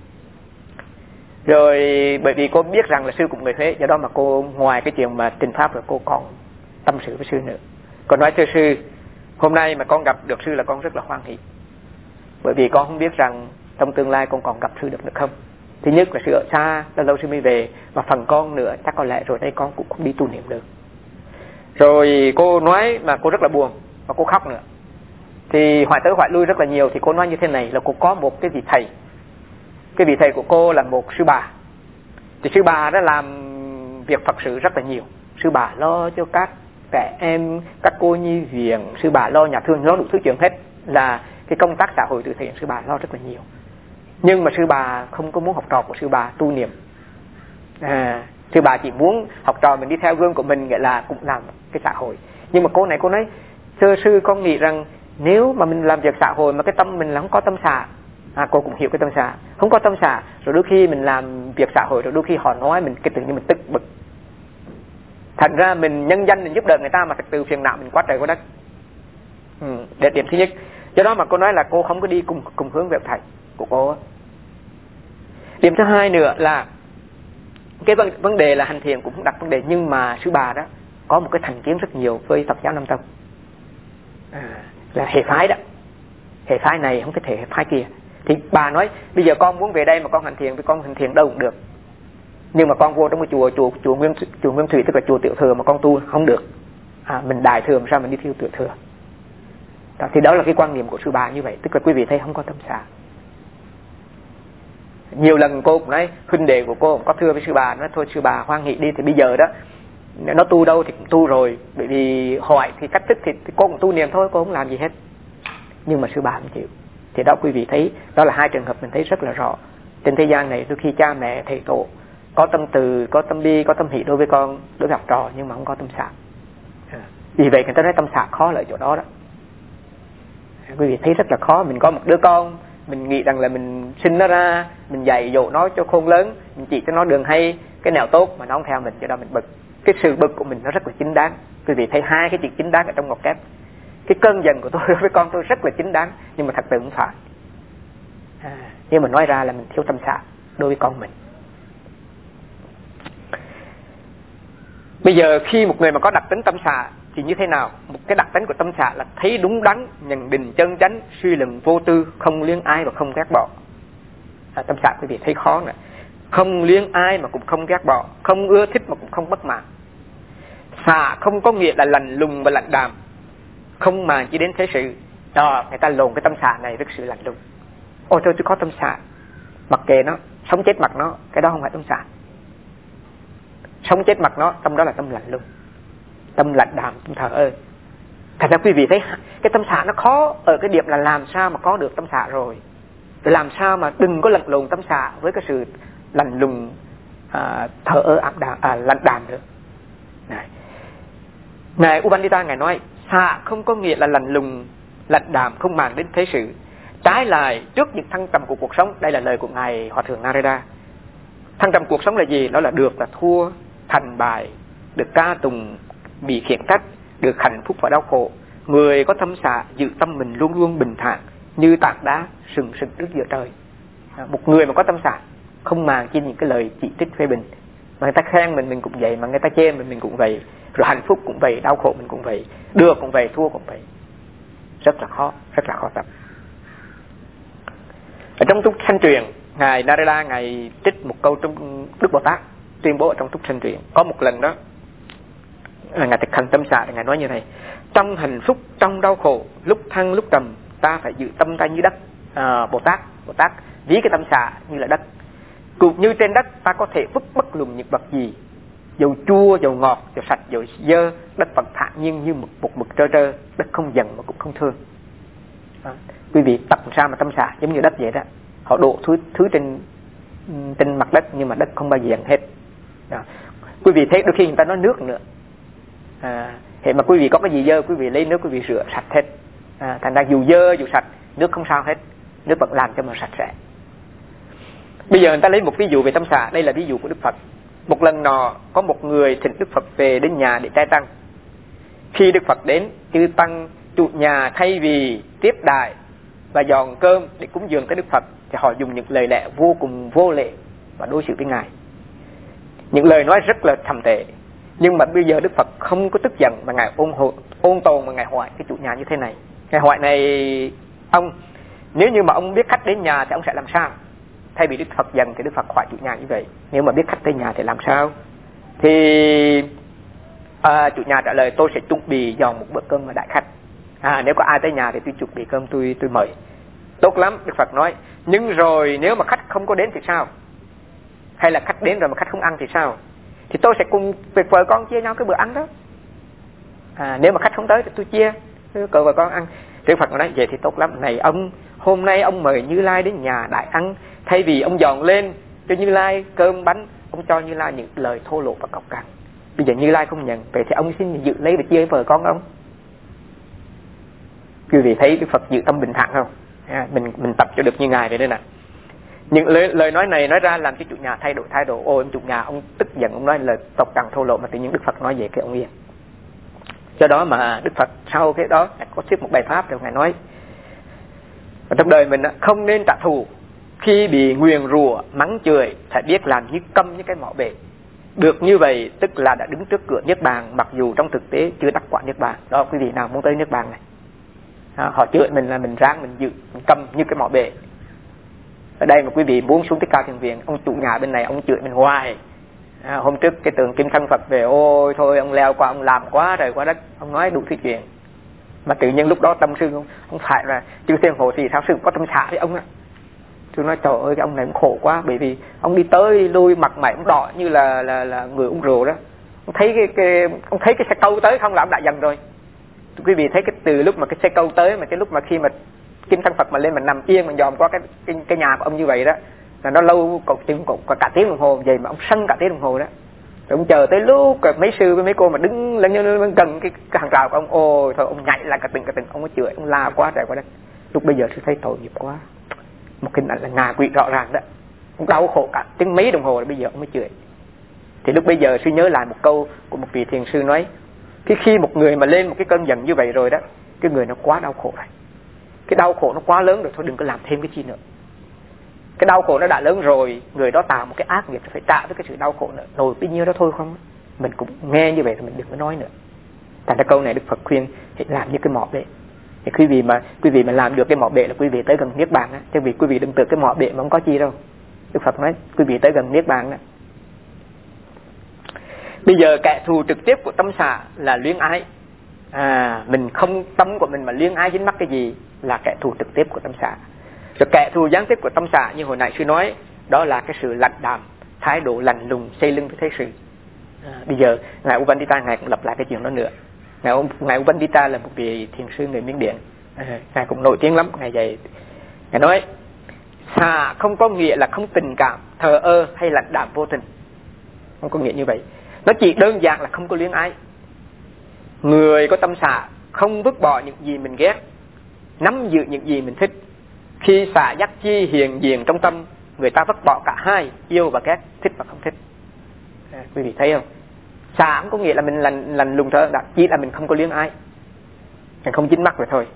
Rồi bởi vì cô biết rằng là sư cũng người Huế, do đó mà cô ngoài cái chuyện mà trình pháp rồi cô còn tâm sự với sư nữa. Còn nói thưa sư, hôm nay mà con gặp được sư là con rất là hoan hỷ, bởi vì con không biết rằng trong tương lai con còn gặp sư được được không. Thứ nhất là sư ở xa, lâu lâu sư mới về, và phần con nữa chắc có lẽ rồi đây con cũng không đi tu niệm được. Rồi cô nói mà cô rất là buồn và cô khóc nữa. Thì hoài tới hoài lui rất là nhiều. Thì cô nói như thế này là cô có một cái vị thầy, cái vị thầy của cô là một sư bà. Thì sư bà đã làm việc Phật sự rất là nhiều. Sư bà lo cho các trẻ em, các cô nhi viện, sư bà lo nhà thương, lo đủ thứ chuyện hết. Là cái công tác xã hội từ thiện sư bà lo rất là nhiều. Nhưng mà sư bà không có muốn học trò của sư bà tu niệm. à, Sư bà chỉ muốn học trò mình đi theo gương của mình, nghĩa là cũng làm cái xã hội. Nhưng mà cô này cô nói, thưa sư con nghĩ rằng nếu mà mình làm việc xã hội mà cái tâm mình là không có tâm xả, à, cô cũng hiểu cái tâm xả, không có tâm xả, rồi đôi khi mình làm việc xã hội, rồi đôi khi họ nói mình cái tự nhiên mình tức bực. Thành ra mình nhân danh mình giúp đỡ người ta mà thật sự phiền não mình quá trời quá đất. ừ, Để điểm thứ nhất. Do đó mà cô nói là cô không có đi cùng cùng hướng với thầy của cô. Điểm thứ hai nữa là cái vấn, vấn đề là hành thiền cũng đặt vấn đề, nhưng mà sư bà đó có một cái thành kiến rất nhiều với Phật giáo Nam Tông, à, là hệ phái đó, hệ phái này không có thể hệ phái kia. Thì bà nói bây giờ con muốn về đây mà con hành thiền, với con hành thiền đâu cũng được, nhưng mà con vô trong cái chùa chùa chùa Nguyên chùa Nguyên Thủy, tức là chùa Tiểu Thừa mà con tu không được. À, mình Đại Thừa sao mình đi theo Tiểu Thừa? Đó, thì đó là cái quan niệm của sư bà như vậy, tức là quý vị thấy không có tâm xả. Nhiều lần cô cũng nói, huynh đệ của cô cũng có thưa với sư bà, nói thôi sư bà hoan hỷ đi. Thì bây giờ đó nó tu đâu thì cũng tu rồi, bởi vì hỏi thì cách thức thì, thì cô cũng tu niệm thôi, cô không làm gì hết. Nhưng mà sư bà không chịu. Thì đó quý vị thấy, đó là hai trường hợp mình thấy rất là rõ. Trên thế gian này đôi khi cha mẹ thầy tổ có tâm từ, có tâm bi, có tâm hỷ đối với con, đối với học trò, nhưng mà không có tâm xả. à. Vì vậy người ta nói tâm xả khó là ở chỗ đó đó. Quý vị thấy rất là khó. Mình có một đứa con, mình nghĩ rằng là mình sinh nó ra, mình dạy dỗ nó cho khôn lớn, mình chỉ cho nó đường hay, cái nào tốt mà nó không theo mình, cho đó mình bực. Cái sự bực của mình nó rất là chính đáng. Quý vị thấy hai cái chữ chính đáng ở trong ngọc kép. Cái cơn giận của tôi đối với con tôi rất là chính đáng, nhưng mà thật sự không phải. à, Nhưng mà nói ra là mình thiếu tâm xả đối với con mình. Bây giờ khi một người mà có đặc tính tâm xả thì như thế nào? Một cái đặc tính của tâm xả là thấy đúng đắn, nhận định chân chánh, suy luận vô tư, không luyến ái và không ghét bỏ. à, Tâm xả quý vị thấy khó nè. Không luyến ái mà cũng không ghét bỏ, không ưa thích mà cũng không bất mãn. Xả không có nghĩa là lạnh lùng và lạnh đàm, không màng chỉ đến thế sự. Đó, người ta lồn cái tâm xả này rất sự lạnh lùng. Ôi thôi tôi có tâm xả, mặc kệ nó, sống chết mặc nó, cái đó không phải tâm xả. Sống chết mặt nó, tâm đó là tâm lạnh lùng, tâm lạnh đàm, tâm thờ ơ. Thật ra quý vị thấy cái tâm xả nó khó ở cái điểm là làm sao mà có được tâm xả rồi, làm sao mà đừng có lạnh lùng tâm xả với cái sự lạnh lùng, à, thờ ơ ảm đạm, à, lạnh đàm nữa. Này. Ngài U Ban Đa Ngài nói xả không có nghĩa là lạnh lùng, lạnh đàm, không màng đến thế sự. Trái lại trước những thăng trầm của cuộc sống, đây là lời của Ngài Hòa Thượng Narada. Thăng trầm cuộc sống là gì? Đó là được là thua, thành bại, được ca tùng, bị khiển trách, được hạnh phúc và đau khổ. Người có tâm xả giữ tâm mình luôn luôn bình thản như tảng đá sừng sừng trước giữa trời. Một người mà có tâm xả không màng trên những cái lời chỉ trích phê bình, mà người ta khen mình mình cũng vậy, mà người ta chê mình mình cũng vậy, rồi hạnh phúc cũng vậy, đau khổ mình cũng vậy, được cũng vậy, thua cũng vậy. Rất là khó, rất là khó tập. Ở trong Túc Sanh Truyền, Ngài Narada Ngài trích một câu trong Đức Bồ Tát tuyên bố ở trong Túc Sanh Truyền. Có một lần đó Ngài thực hành tâm xả, Ngài nói như này: trong hạnh phúc, trong đau khổ, lúc thăng lúc trầm, ta phải giữ tâm ta như đất. à, Bồ Tát Bồ Tát ví cái tâm xả như là đất. Cũng như trên đất ta có thể vứt bất luận những vật gì, dầu chua, dầu ngọt, dầu sạch, dầu dơ, đất vẫn thản nhiên như một, một mực trơ trơ, đất không giận mà cũng không thương. à, Quý vị tập sao mà tâm xả giống như đất vậy đó. Họ đổ thứ, thứ trên trên mặt đất nhưng mà đất không bao giờ giận hết. Đó. Quý vị thấy đôi khi người ta nói nước nữa, à, hệ mà quý vị có cái gì dơ quý vị lấy nước quý vị rửa sạch hết, À, thành ra dù dơ dù sạch, nước không sao hết, nước vẫn làm cho mà sạch sẽ. Bây giờ người ta lấy một ví dụ về tâm xả. Đây là ví dụ của Đức Phật. Một lần nọ có một người thỉnh Đức Phật về đến nhà để trai tăng. Khi Đức Phật đến, chư tăng chủ nhà thay vì tiếp đãi và dọn cơm để cúng dường tới Đức Phật thì họ dùng những lời lẽ vô cùng vô lễ và đối xử với Ngài. Những lời nói rất là thậm tệ. Nhưng mà bây giờ Đức Phật không có tức giận mà Ngài ôn, ôn tồn mà Ngài hỏi cái chủ nhà như thế này. Ngài hỏi này, ông, nếu như mà ông biết khách đến nhà thì ông sẽ làm sao? Thay vì Đức Phật giận thì Đức Phật hỏi chủ nhà như vậy. Nếu mà biết khách tới nhà thì làm sao? Thì à, chủ nhà trả lời, tôi sẽ chuẩn bị dọn một bữa cơm mà đại khách. À, nếu có ai tới nhà thì tôi chuẩn bị cơm, tôi tôi mời. Tốt lắm, Đức Phật nói. Nhưng rồi nếu mà khách không có đến thì sao? Hay là khách đến rồi mà khách không ăn thì sao? Thì tôi sẽ cùng việc vợ con chia nhau cái bữa ăn đó. À, nếu mà khách không tới thì tôi chia cậu vợ con ăn. Đức Phật nói vậy thì tốt lắm. Này ông, hôm nay ông mời Như Lai đến nhà đại ăn, thay vì ông dọn lên cho Như Lai cơm bánh, ông cho Như Lai những lời thô lỗ và cọc cằn. Bây giờ Như Lai không nhận, vậy thì ông xin giữ lấy và chia với vợ con ông. Quý vị thấy Đức Phật giữ tâm bình thản không? À, mình mình tập cho được như Ngài vậy đây nè. Những lời, lời nói này nói ra làm cho chủ nhà thay đổi thái độ. Ôi, ông chủ nhà ông tức giận, ông nói lời tộc cằn thô lỗ, mà tự nhiên Đức Phật nói về cái ông yên. Do đó mà Đức Phật sau cái đó có xếp một bài pháp rồi Ngài nói trong đời mình không nên trả thù. Khi bị nguyền rủa mắng chửi phải biết làm như câm như cái mỏ bể. Được như vậy tức là đã đứng trước cửa Niết Bàn, mặc dù trong thực tế chưa đắc quả Niết Bàn. Đó, quý vị nào muốn tới Niết Bàn này, à, họ chửi mình là mình ráng mình giữ mình câm như cái mỏ bể. Ở đây mà quý vị muốn xuống Thích Ca Thiền Viện, ông chủ nhà bên này ông chửi mình hoài. À, hôm trước cái tượng Kim Thân Phật về, ôi thôi ông leo qua, ông làm quá trời quá đất, ông nói đủ thứ chuyện. Mà tự nhiên lúc đó tâm sư ông, ông phải là chư Thiên Hộ Trì Thảo Sư có tâm xả với ông á. Tôi nói trời ơi cái ông này cũng khổ quá, bởi vì ông đi tới đi lui mặt mày cũng đỏ như là là là người uống rượu đó. Ông thấy cái cái ông thấy cái xe câu tới không là ông đã dần rồi. Quý vị thấy cái từ lúc mà cái xe câu tới mà cái lúc mà khi mà Kim Thân Phật mà lên mà nằm yên mà dòm qua cái cái, cái nhà của ông như vậy đó, là nó lâu cột tiếng cột cả tiếng đồng hồ vậy mà ông sân cả tiếng đồng hồ đó. Rồi ông chờ tới lúc mấy sư với mấy cô mà đứng lên lên gần cái, cái hàng rào của ông, ôi thôi ông nhảy lại cả từng cả từng, ông có chửi ông la quá trời quá đất. Lúc bây giờ tôi thấy tội nghiệp quá, một hình ảnh là ngạ quỷ rõ ràng đó, ông đau khổ cả tiếng mấy đồng hồ rồi bây giờ ông mới chửi. Thì lúc bây giờ sư nhớ lại một câu của một vị thiền sư nói, cái khi một người mà lên một cái cơn giận như vậy rồi đó, cái người nó quá đau khổ rồi, cái đau khổ nó quá lớn rồi, thôi đừng có làm thêm cái chi nữa. Cái đau khổ nó đã lớn rồi, người đó tạo một cái ác nghiệp phải trả với cái sự đau khổ nữa, nổi bấy nhiêu đó thôi không. Mình cũng nghe như vậy thì mình đừng có nói nữa. Thành ra câu này Đức Phật khuyên hãy làm như cái mỏ bể. Thì quý vị mà quý vị mà làm được cái mỏ bể là quý vị tới gần Niết Bàn á, chứ vì quý vị đừng tưởng cái mỏ bể mà không có chi đâu. Đức Phật nói quý vị tới gần Niết Bàn á. Bây giờ kẻ thù trực tiếp của tâm xả là luyến ái. À, mình không tâm của mình mà luyến ái dính mắc cái gì là kẻ thù trực tiếp của tâm xả. Rồi kẻ thù gián tiếp của tâm xả như hồi nãy sư nói, đó là cái sự lạnh đàm, thái độ lạnh lùng, xây lưng với thế sự. À, bây giờ ngài Uvandita ngài cũng lặp lại cái chuyện đó nữa. Ngài ngài Uvandita là một vị thiền sư người Miến Điện, à, ngài cũng nổi tiếng lắm. Ngài dạy, ngài nói xả không có nghĩa là không tình cảm, thờ ơ hay lạnh đàm vô tình, không có nghĩa như vậy. Nó chỉ đơn giản là không có luyến ái. Người có tâm xả không vứt bỏ những gì mình ghét, nắm giữ những gì mình thích. Khi xả giác chi hiện diện trong tâm, người ta vứt bỏ cả hai, yêu và ghét, thích và không thích. À, quý vị thấy không? Xả không có nghĩa là mình lành lành lùng thơ, chỉ là mình không có luyến ái, mình không dính mắc rồi thôi.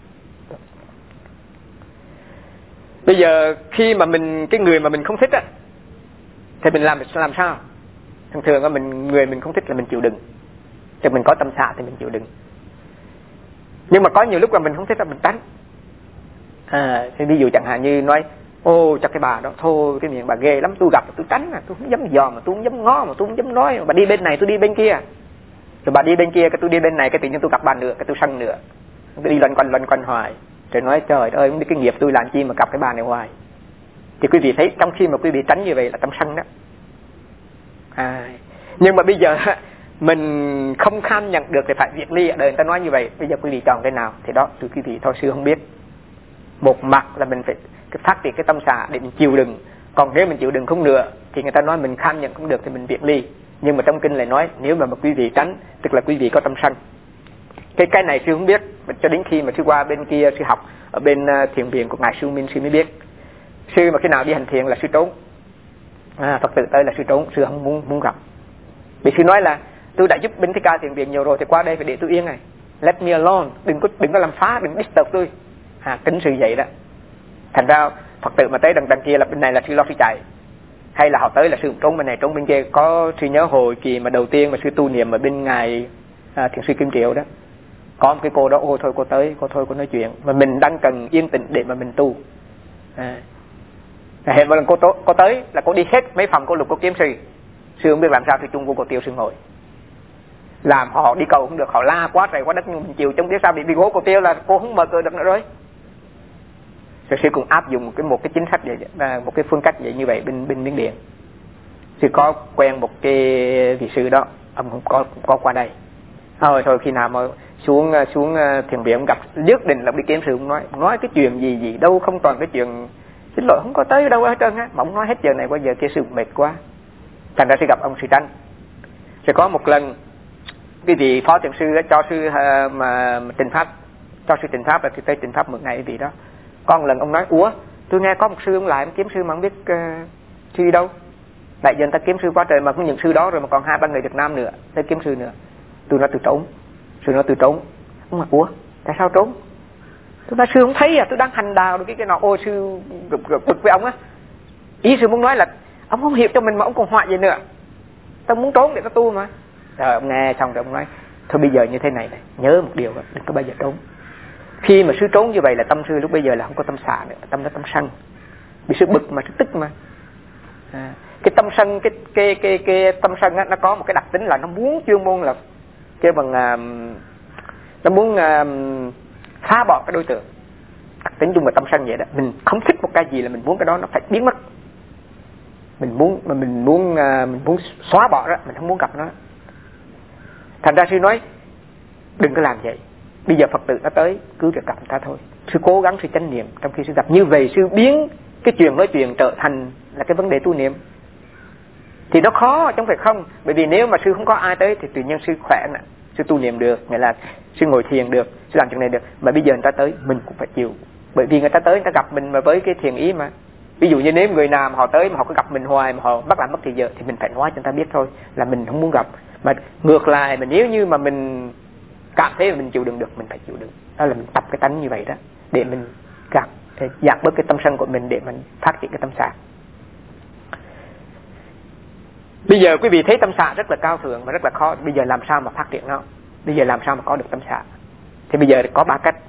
Bây giờ khi mà mình cái người mà mình không thích á, thì mình làm làm sao? Thường thường á mình người mình không thích là mình chịu đựng. Chứ mình có tâm xả thì mình chịu đựng. Nhưng mà có nhiều lúc mà mình không thích là mình tránh. À, thì ví dụ chẳng hạn như nói, ô cho cái bà đó thôi, cái miệng bà ghê lắm, tôi gặp tôi tránh à, tôi không dám dòm mà tôi không dám ngó mà tôi không dám nói, mà bà đi bên này tôi đi bên kia, rồi bà đi bên kia cái tôi đi bên này, cái tự nhiên tôi gặp bà nữa, cái tôi sân nữa, tôi đi loanh quanh loanh quanh hoài, rồi nói trời ơi không biết cái nghiệp tôi làm chi mà gặp cái bà này hoài. Thì quý vị thấy trong khi mà quý vị tránh như vậy là trong sân đó. À, nhưng mà bây giờ mình không kham nhận được thì phải việc ly, ở đời người ta nói như vậy. Bây giờ quý vị chọn cái nào thì đó từ quý vị thôi, sư không biết. Một mặt là mình phải phát triển cái tâm xả để mình chịu đựng, còn nếu mình chịu đựng không nữa thì người ta nói mình kham nhận không được thì mình việc ly. Nhưng mà trong kinh lại nói nếu mà, mà quý vị tránh tức là quý vị có tâm sân. Cái cái này sư không biết, cho đến khi mà sư qua bên kia sư học ở bên uh, thiền viện của ngài sư Minh sư mới biết. Sư mà khi nào đi hành thiền là sư trốn, à, Phật tử tới là sư trốn, sư không muốn muốn gặp. Vì sư nói là tôi đã giúp bên Thích Ca thiền viện nhiều rồi thì qua đây phải để tôi yên này, let me alone, đừng có đừng có làm phá, đừng disturb tôi. À, kính sư vậy đó. Thành ra Phật tử mà tới đằng đằng kia là bên này là sư lo sư chạy, hay là họ tới là sư trốn bên này trốn bên kia. Có sư nhớ hồi kỳ mà đầu tiên mà sư tu niệm ở bên ngài à, thiền sư Kim Triệu đó, có một cái cô đó, ôi thôi cô tới, cô thôi cô nói chuyện, mà mình đang cần yên tĩnh để mà mình tu. À, hiện một lần cô, tố, cô tới là cô đi hết mấy phòng cô lục cô kiếm sư, sư không biết làm sao thì chung vô cô tiêu sư ngồi làm, họ đi cầu không được, họ la quá trời quá đất, nhưng mình chịu trong biết sao bị bị gỗ cô tiêu là cô không mở cửa được nữa rồi. Rồi sư cũng áp dụng một cái một cái chính sách vậy, một cái phương cách vậy như vậy bên bên Miến Điện. Sư có quen một cái vị sư đó, ông cũng có cũng có qua đây. Thôi thôi khi nào mà xuống xuống thiền viện gặp nhất định là đi kiếm sư, ông nói nói cái chuyện gì gì đâu, không toàn cái chuyện xin lỗi không có tới đâu hết trơn á, mà ông nói hết giờ này qua giờ kia sư mệt quá. Thành ra sư gặp ông sư Tranh. Sẽ có một lần cái vị phó thiền sư cho sư uh, mà trình pháp, cho sư trình pháp là thì tới trình pháp một ngày vị đó. Có một lần ông nói ủa tôi nghe có một sư ông lại ông kiếm sư mà không biết uh, sư đi đâu, đại dân ta kiếm sư quá trời mà cũng những sư đó rồi mà còn hai ba người Việt Nam nữa tới kiếm sư nữa. Tôi nói từ trốn, sư nói từ trốn. Ông nói ủa tại sao trốn? Tôi nói sư không thấy à, tôi đang hành đào được cái cái nọ. Ôi sư bực với ông á, ý sư muốn nói là ông không hiểu cho mình mà ông còn hoại gì nữa, tao muốn trốn để tao tu mà. Rồi ông nghe xong rồi ông nói thôi bây giờ như thế này này, nhớ một điều đó, đừng có bao giờ trốn. Khi mà sư trốn như vậy là tâm sư lúc bây giờ là không có tâm xả nữa, tâm đó tâm sân, bị sư bực mà sư tức mà. À, cái tâm sân cái cái cái cái tâm sân á, nó có một cái đặc tính là nó muốn chuyên môn là kêu bằng uh, nó muốn uh, phá bỏ cái đối tượng. Đặc tính chung là tâm sân vậy đó, mình không thích một cái gì là mình muốn cái đó nó phải biến mất, mình muốn mà mình muốn uh, mình muốn xóa bỏ đó, mình không muốn gặp nó. Thành ra sư nói đừng có làm vậy. Bây giờ Phật tử nó tới cứ việc gặp người ta thôi. Sư cố gắng sư chánh niệm trong khi sư gặp, như vậy sư biến cái chuyện nói chuyện trở thành là cái vấn đề tu niệm. Thì nó khó chứ không phải không. Bởi vì nếu mà sư không có ai tới thì tự nhiên sư khỏe nè, sư tu niệm được, nghĩa là sư ngồi thiền được, sư làm chuyện này được. Mà bây giờ người ta tới mình cũng phải chịu. Bởi vì người ta tới người ta gặp mình mà với cái thiền ý mà. Ví dụ như nếu người nào mà họ tới mà họ cứ gặp mình hoài mà họ bắt làm mất thì giờ thì mình phải nói cho người ta biết thôi là mình không muốn gặp. Mà ngược lại mà nếu như mà mình cảm thấy mà mình chịu đựng được mình phải chịu đựng. Đó là mình tập cái tánh như vậy đó, để mình gạt giảm bớt cái tâm sân của mình để mình phát triển cái tâm xả. Bây giờ quý vị thấy tâm xả rất là cao thượng và rất là khó. Bây giờ làm sao mà phát triển nó? Bây giờ làm sao mà có được tâm xả? Thì bây giờ có ba cách.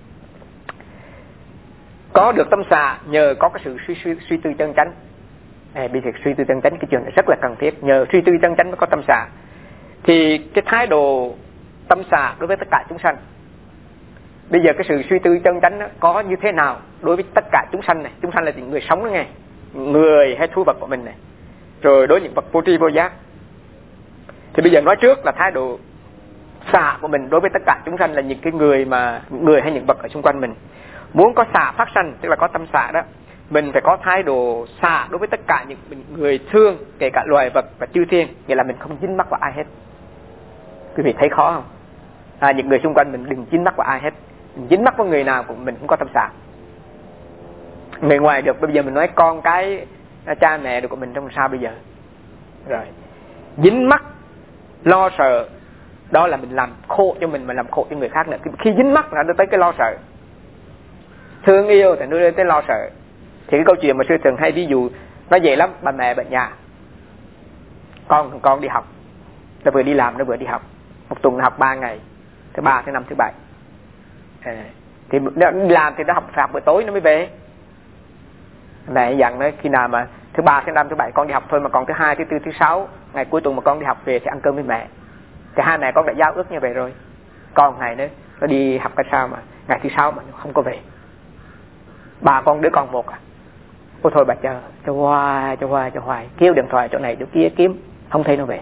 Có được tâm xả nhờ có cái sự suy, suy, suy tư chân chánh. À, bây giờ suy tư chân chánh cái chuyện này rất là cần thiết. Nhờ suy tư chân chánh mới có tâm xả. Thì cái thái độ tâm xả đối với tất cả chúng sanh, bây giờ cái sự suy tư chân chánh đó, có như thế nào đối với tất cả chúng sanh này? Chúng sanh là những người sống đó nghe, người hay thú vật của mình này, rồi đối với những vật vô tri vô giác. Thì bây giờ nói trước là thái độ xả của mình đối với tất cả chúng sanh là những cái người mà người hay những vật ở xung quanh mình. Muốn có xả phát sanh tức là có tâm xả đó, mình phải có thái độ xả đối với tất cả những người thương, kể cả loài vật và chư thiên, nghĩa là mình không dính mắc vào ai hết. Quý vị thấy khó không? À, những người xung quanh mình đừng dính mắc vào ai hết. Mình dính mắc vào người nào cũng mình cũng có tâm xả. Người ngoài được, bây giờ mình nói con cái cha mẹ được của mình trong sao bây giờ? Rồi dính mắc lo sợ đó là mình làm khổ cho mình mà làm khổ cho người khác nữa. Khi dính mắc là nó tới cái lo sợ. Thương yêu thì nó đến tới lo sợ. Thì cái câu chuyện mà sư thường hay ví dụ nó vậy lắm. Bà mẹ bệnh nhà, con con đi học, nó vừa đi làm nó vừa đi học, một tuần học ba ngày, thứ ba thứ năm thứ bảy. À, thì nó làm thì nó học học buổi tối nó mới về. Mẹ dặn nó khi nào mà thứ ba thứ năm thứ bảy con đi học thôi, mà còn thứ hai thứ tư thứ sáu ngày cuối tuần mà con đi học về thì ăn cơm với mẹ. Thì hai mẹ con đã giao ước như vậy rồi. Con ngày nữa nó đi học cái sao mà ngày thứ sáu mà nó không có về. Bà con đứa con một à. Ôi thôi bà chờ cho hoài cho hoài cho hoài, kêu điện thoại chỗ này chỗ kia kiếm không thấy nó về.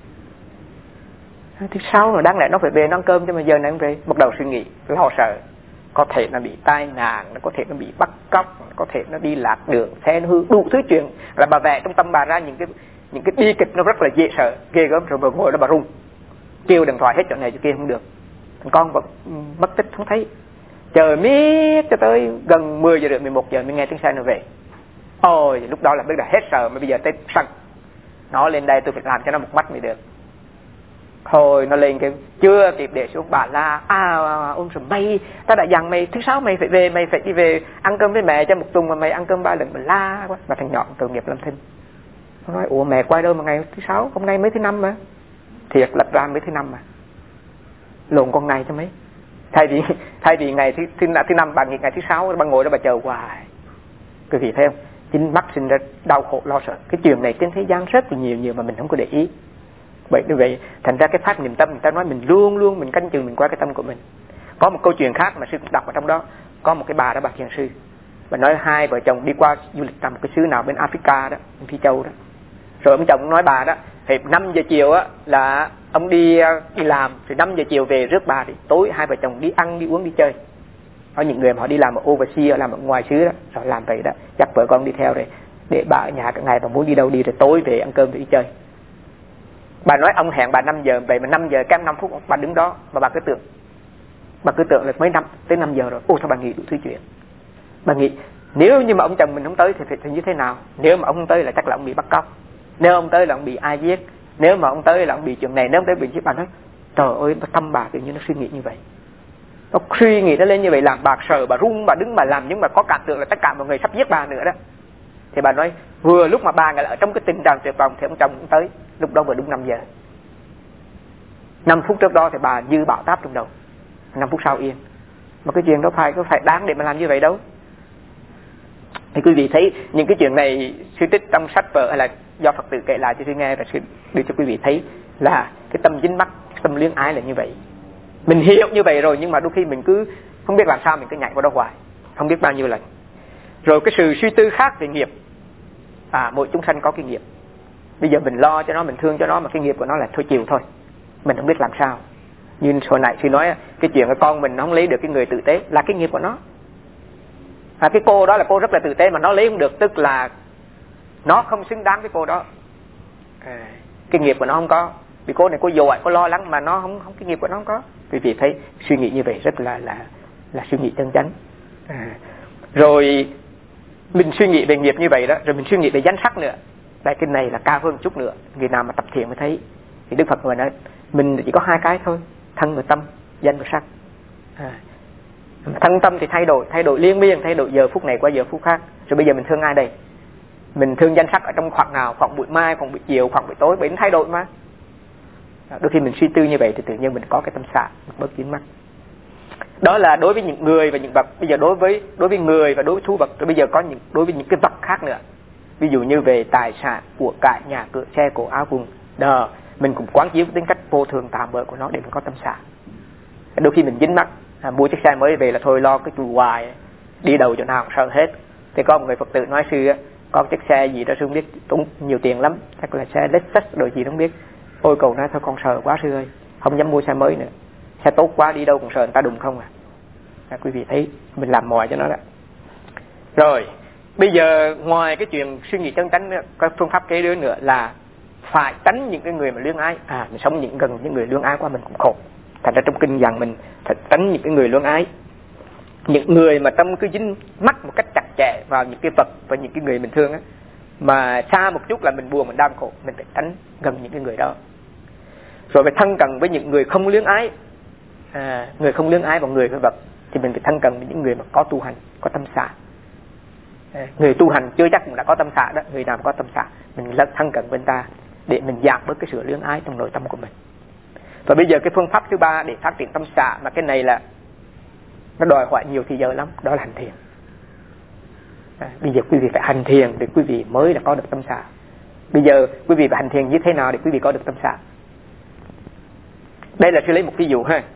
Thứ sáu rồi đáng lẽ nó phải về nó ăn cơm, chứ mà giờ này không về. Bắt đầu suy nghĩ lo sợ, có thể nó bị tai nạn, nó có thể nó bị bắt cóc, có thể nó đi lạc đường, xe nó hư, đủ thứ chuyện là bà vẽ trong tâm bà ra những cái những cái bi kịch nó rất là dễ sợ, ghê gớm. Rồi bà ngồi đó bà run, kêu điện thoại hết chỗ này chỗ kia không được. thằng con vẫn mất tích không thấy, chờ miết cho tới gần mười giờ rưỡi mười một giờ mới nghe tiếng xe nó về. Ôi lúc đó là biết là hết sợ, mà bây giờ tới sân nó lên đây tôi phải làm cho nó một mắt mới được. Thôi nó lên cái chưa kịp để xuống bà la à ôm rồi mày, ta đã dặn mày thứ sáu mày phải về, mày phải đi về ăn cơm với mẹ cho một tuần mà mày ăn cơm ba lần mà la quá. Mà thằng nhọn tội nghiệp làm thinh, nó nói ủa mẹ quay đâu mà ngày thứ sáu, hôm nay mới thứ năm mà. Thiệt lập ra mới thứ năm mà lộn con ngày cho mấy, thay vì thay vì ngày thứ thứ, thứ năm bà nghĩ ngày thứ sáu bà ngồi đó bà chờ hoài. Quý vị thấy không, chính mắt sinh ra đau khổ lo sợ. Cái chuyện này trên thế gian rất là nhiều nhiều mà mình không có để ý. Bởi vậy thành ra cái pháp niệm tâm người ta nói mình luôn luôn mình canh chừng mình qua cái tâm của mình. Có một câu chuyện khác mà sư cũng đọc ở trong đó, có một cái bà đó bà thiền sư, bà nói hai vợ chồng đi qua du lịch tầm cái xứ nào bên Africa đó, bên Phi Châu đó. Rồi ông chồng nói bà đó, thì năm giờ chiều á là ông đi đi làm, rồi năm giờ chiều về rước bà, thì tối hai vợ chồng đi ăn đi uống đi chơi. Có những người mà họ đi làm ở overseas, làm ở ngoài xứ đó, rồi làm vậy đó, chắc vợ con đi theo rồi để bà ở nhà cả ngày, bà muốn đi đâu đi, rồi tối về ăn cơm rồi đi chơi. Bà nói ông hẹn bà năm giờ, vậy mà năm giờ kém năm phút bà đứng đó, mà bà cứ tưởng bà cứ tưởng là mấy năm tới năm giờ rồi. Ôi sao bà nghĩ đủ thứ chuyện. Bà nghĩ nếu như mà ông chồng mình không tới thì phải, thì như thế nào, nếu mà ông không tới là chắc là ông bị bắt cóc, nếu ông tới là ông bị ai giết, nếu mà ông tới là ông bị chuyện này, nếu ông tới bị giết. Bà nói trời ơi, tâm bà tự nhiên nó suy nghĩ như vậy, nó suy nghĩ nó lên như vậy, làm bà sợ, bà run, bà đứng bà làm, nhưng mà có cảm tưởng là tất cả mọi người sắp giết bà nữa đó. Thì bà nói vừa lúc mà bà ở trong cái tình trạng tuyệt vọng thì ông chồng cũng tới, lúc đó vừa đúng năm giờ. Năm phút trước đó thì bà dư bão táp trong đầu, năm phút sau yên. Mà cái chuyện đó phải có phải đáng để mà làm như vậy đâu. Thì quý vị thấy những cái chuyện này sư tích trong sách vở hay là do Phật tử kể lại cho sư nghe, và sư đưa cho quý vị thấy là cái tâm dính mắc, tâm luyến ái là như vậy. Mình hiểu như vậy rồi nhưng mà đôi khi mình cứ không biết làm sao, mình cứ nhảy vào đó hoài, không biết bao nhiêu lần. Rồi cái sự suy tư khác về nghiệp, à mỗi chúng sanh có cái nghiệp. Bây giờ mình lo cho nó, mình thương cho nó, mà cái nghiệp của nó là thôi chịu thôi, mình không biết làm sao. Như hồi nãy sư nói cái chuyện con mình nó không lấy được cái người tử tế là cái nghiệp của nó. À, cái cô đó là cô rất là tử tế mà nó lấy không được, tức là nó không xứng đáng với cô đó. À, cái nghiệp của nó không có, vì cô này cô dội, cô lo lắng mà nó không, không cái nghiệp của nó không có. Quý vị thấy suy nghĩ như vậy rất là là là suy nghĩ chân chánh. À, rồi mình suy nghĩ về nghiệp như vậy đó, rồi mình suy nghĩ về danh sắc nữa. Đây cái này là cao hơn chút nữa, người nào mà tập thiện mới thấy. Thì Đức Phật người nói mình chỉ có hai cái thôi, thân và tâm, danh và sắc. À, thân tâm thì thay đổi, thay đổi liên miên, thay đổi giờ phút này qua giờ phút khác. Rồi bây giờ mình thương ai đây? Mình thương danh sắc ở trong khoảng nào? Khoảng buổi mai, khoảng buổi chiều, khoảng buổi tối, bởi nó thay đổi mà. Đôi khi mình suy tư như vậy thì tự nhiên mình có cái tâm xả, bớt dính mắc. Đó là đối với những người và những vật. Bây giờ đối với đối với người và đối với thú vật, rồi bây giờ có những đối với những cái vật khác nữa. Ví dụ như về tài sản, của cải, nhà cửa, xe cổ, áo quần, đờ, mình cũng quán chiếu tính cách vô thường tạm bợ của nó để mình có tâm xả. Đôi khi mình dính mắc, à, mua chiếc xe mới về là thôi lo cái chùi hoài, đi đầu chỗ nào cũng sợ hết. Thì có một người Phật tử nói sư có chiếc xe gì đó sư không biết, tốn nhiều tiền lắm, chắc là xe Lexus rồi gì không biết. Ôi cầu nói thôi con sợ quá sư ơi, không dám mua xe mới nữa, xe tốt quá đi đâu cũng sợ người ta đụng không à. À, quý vị thấy mình làm mồi cho nó đó. Rồi bây giờ ngoài cái chuyện suy nghĩ chân chánh, có phương pháp kế nữa là phải tránh những cái người mà luyến ái. À mình sống những gần những người luyến ái quá mình cũng khổ. Thành ra trong kinh dặn mình phải tránh những cái người luyến ái, những người mà tâm cứ dính mắc một cách chặt chẽ vào những cái vật và những cái người mình thương á, mà xa một chút là mình buồn, mình đau khổ, mình phải tránh gần những cái người đó. Rồi phải thân cận với những người không luyến ái. À, người không luyến ái vào người với vật thì mình phải thân cận với những người mà có tu hành, có tâm xả. À, người tu hành chưa chắc cũng đã có tâm xả đó, người nào có tâm xả mình rất thân cận với người ta để mình giảm bớt cái sự luyến ái trong nội tâm của mình. Và bây giờ cái phương pháp thứ ba để phát triển tâm xả, mà cái này là nó đòi hỏi nhiều thời giờ lắm, đó là hành thiền. À, bây giờ quý vị phải hành thiền để quý vị mới là có được tâm xả. Bây giờ quý vị phải hành thiền như thế nào để quý vị có được tâm xả? Đây là sư lấy một ví dụ ha.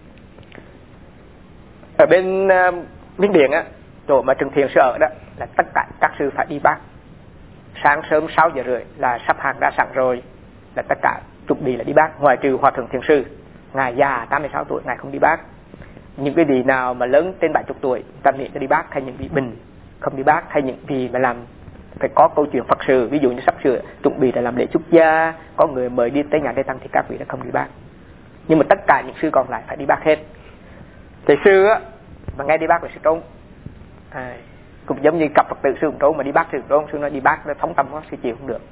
Ở bên uh, Miến Điện á, chỗ mà Trường Thiền sư ở đó, là tất cả các sư phải đi bác. Sáng sớm sáu giờ rưỡi là sắp hàng đã sẵn rồi, là tất cả trục đi là đi bác, ngoài trừ Hòa Thượng Thiền sư, ngài già tám mươi sáu tuổi ngài không đi bác. Những cái vị nào mà lớn trên bảy mươi tuổi ta niệm cho đi bác, hay những vị bình không đi bác, hay những vị mà làm phải có câu chuyện Phật sự, ví dụ như sắp sửa chuẩn bị là làm lễ xuất gia, có người mời đi tới nhà Đại Tăng thì các vị đã không đi bác. Nhưng mà tất cả những sư còn lại phải đi Bác hết. Thì sư á mà nghe đi Bác là sư trốn. À, cũng giống như cặp Phật tử sư cũng trốn, mà đi Bác sư cũng trốn. Sư nói đi Bác nó thống tâm quá, sư chịu không được.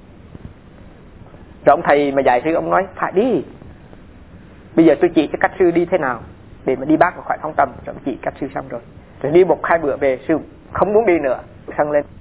Rồi ông thầy mà dạy sư, ông nói phải đi. Bây giờ tôi chỉ cho cách sư đi thế nào để mà đi Bác mà khỏi thống tâm. Rồi chỉ cách sư xong rồi. Rồi đi một hai bữa về sư không muốn đi nữa, sân lên.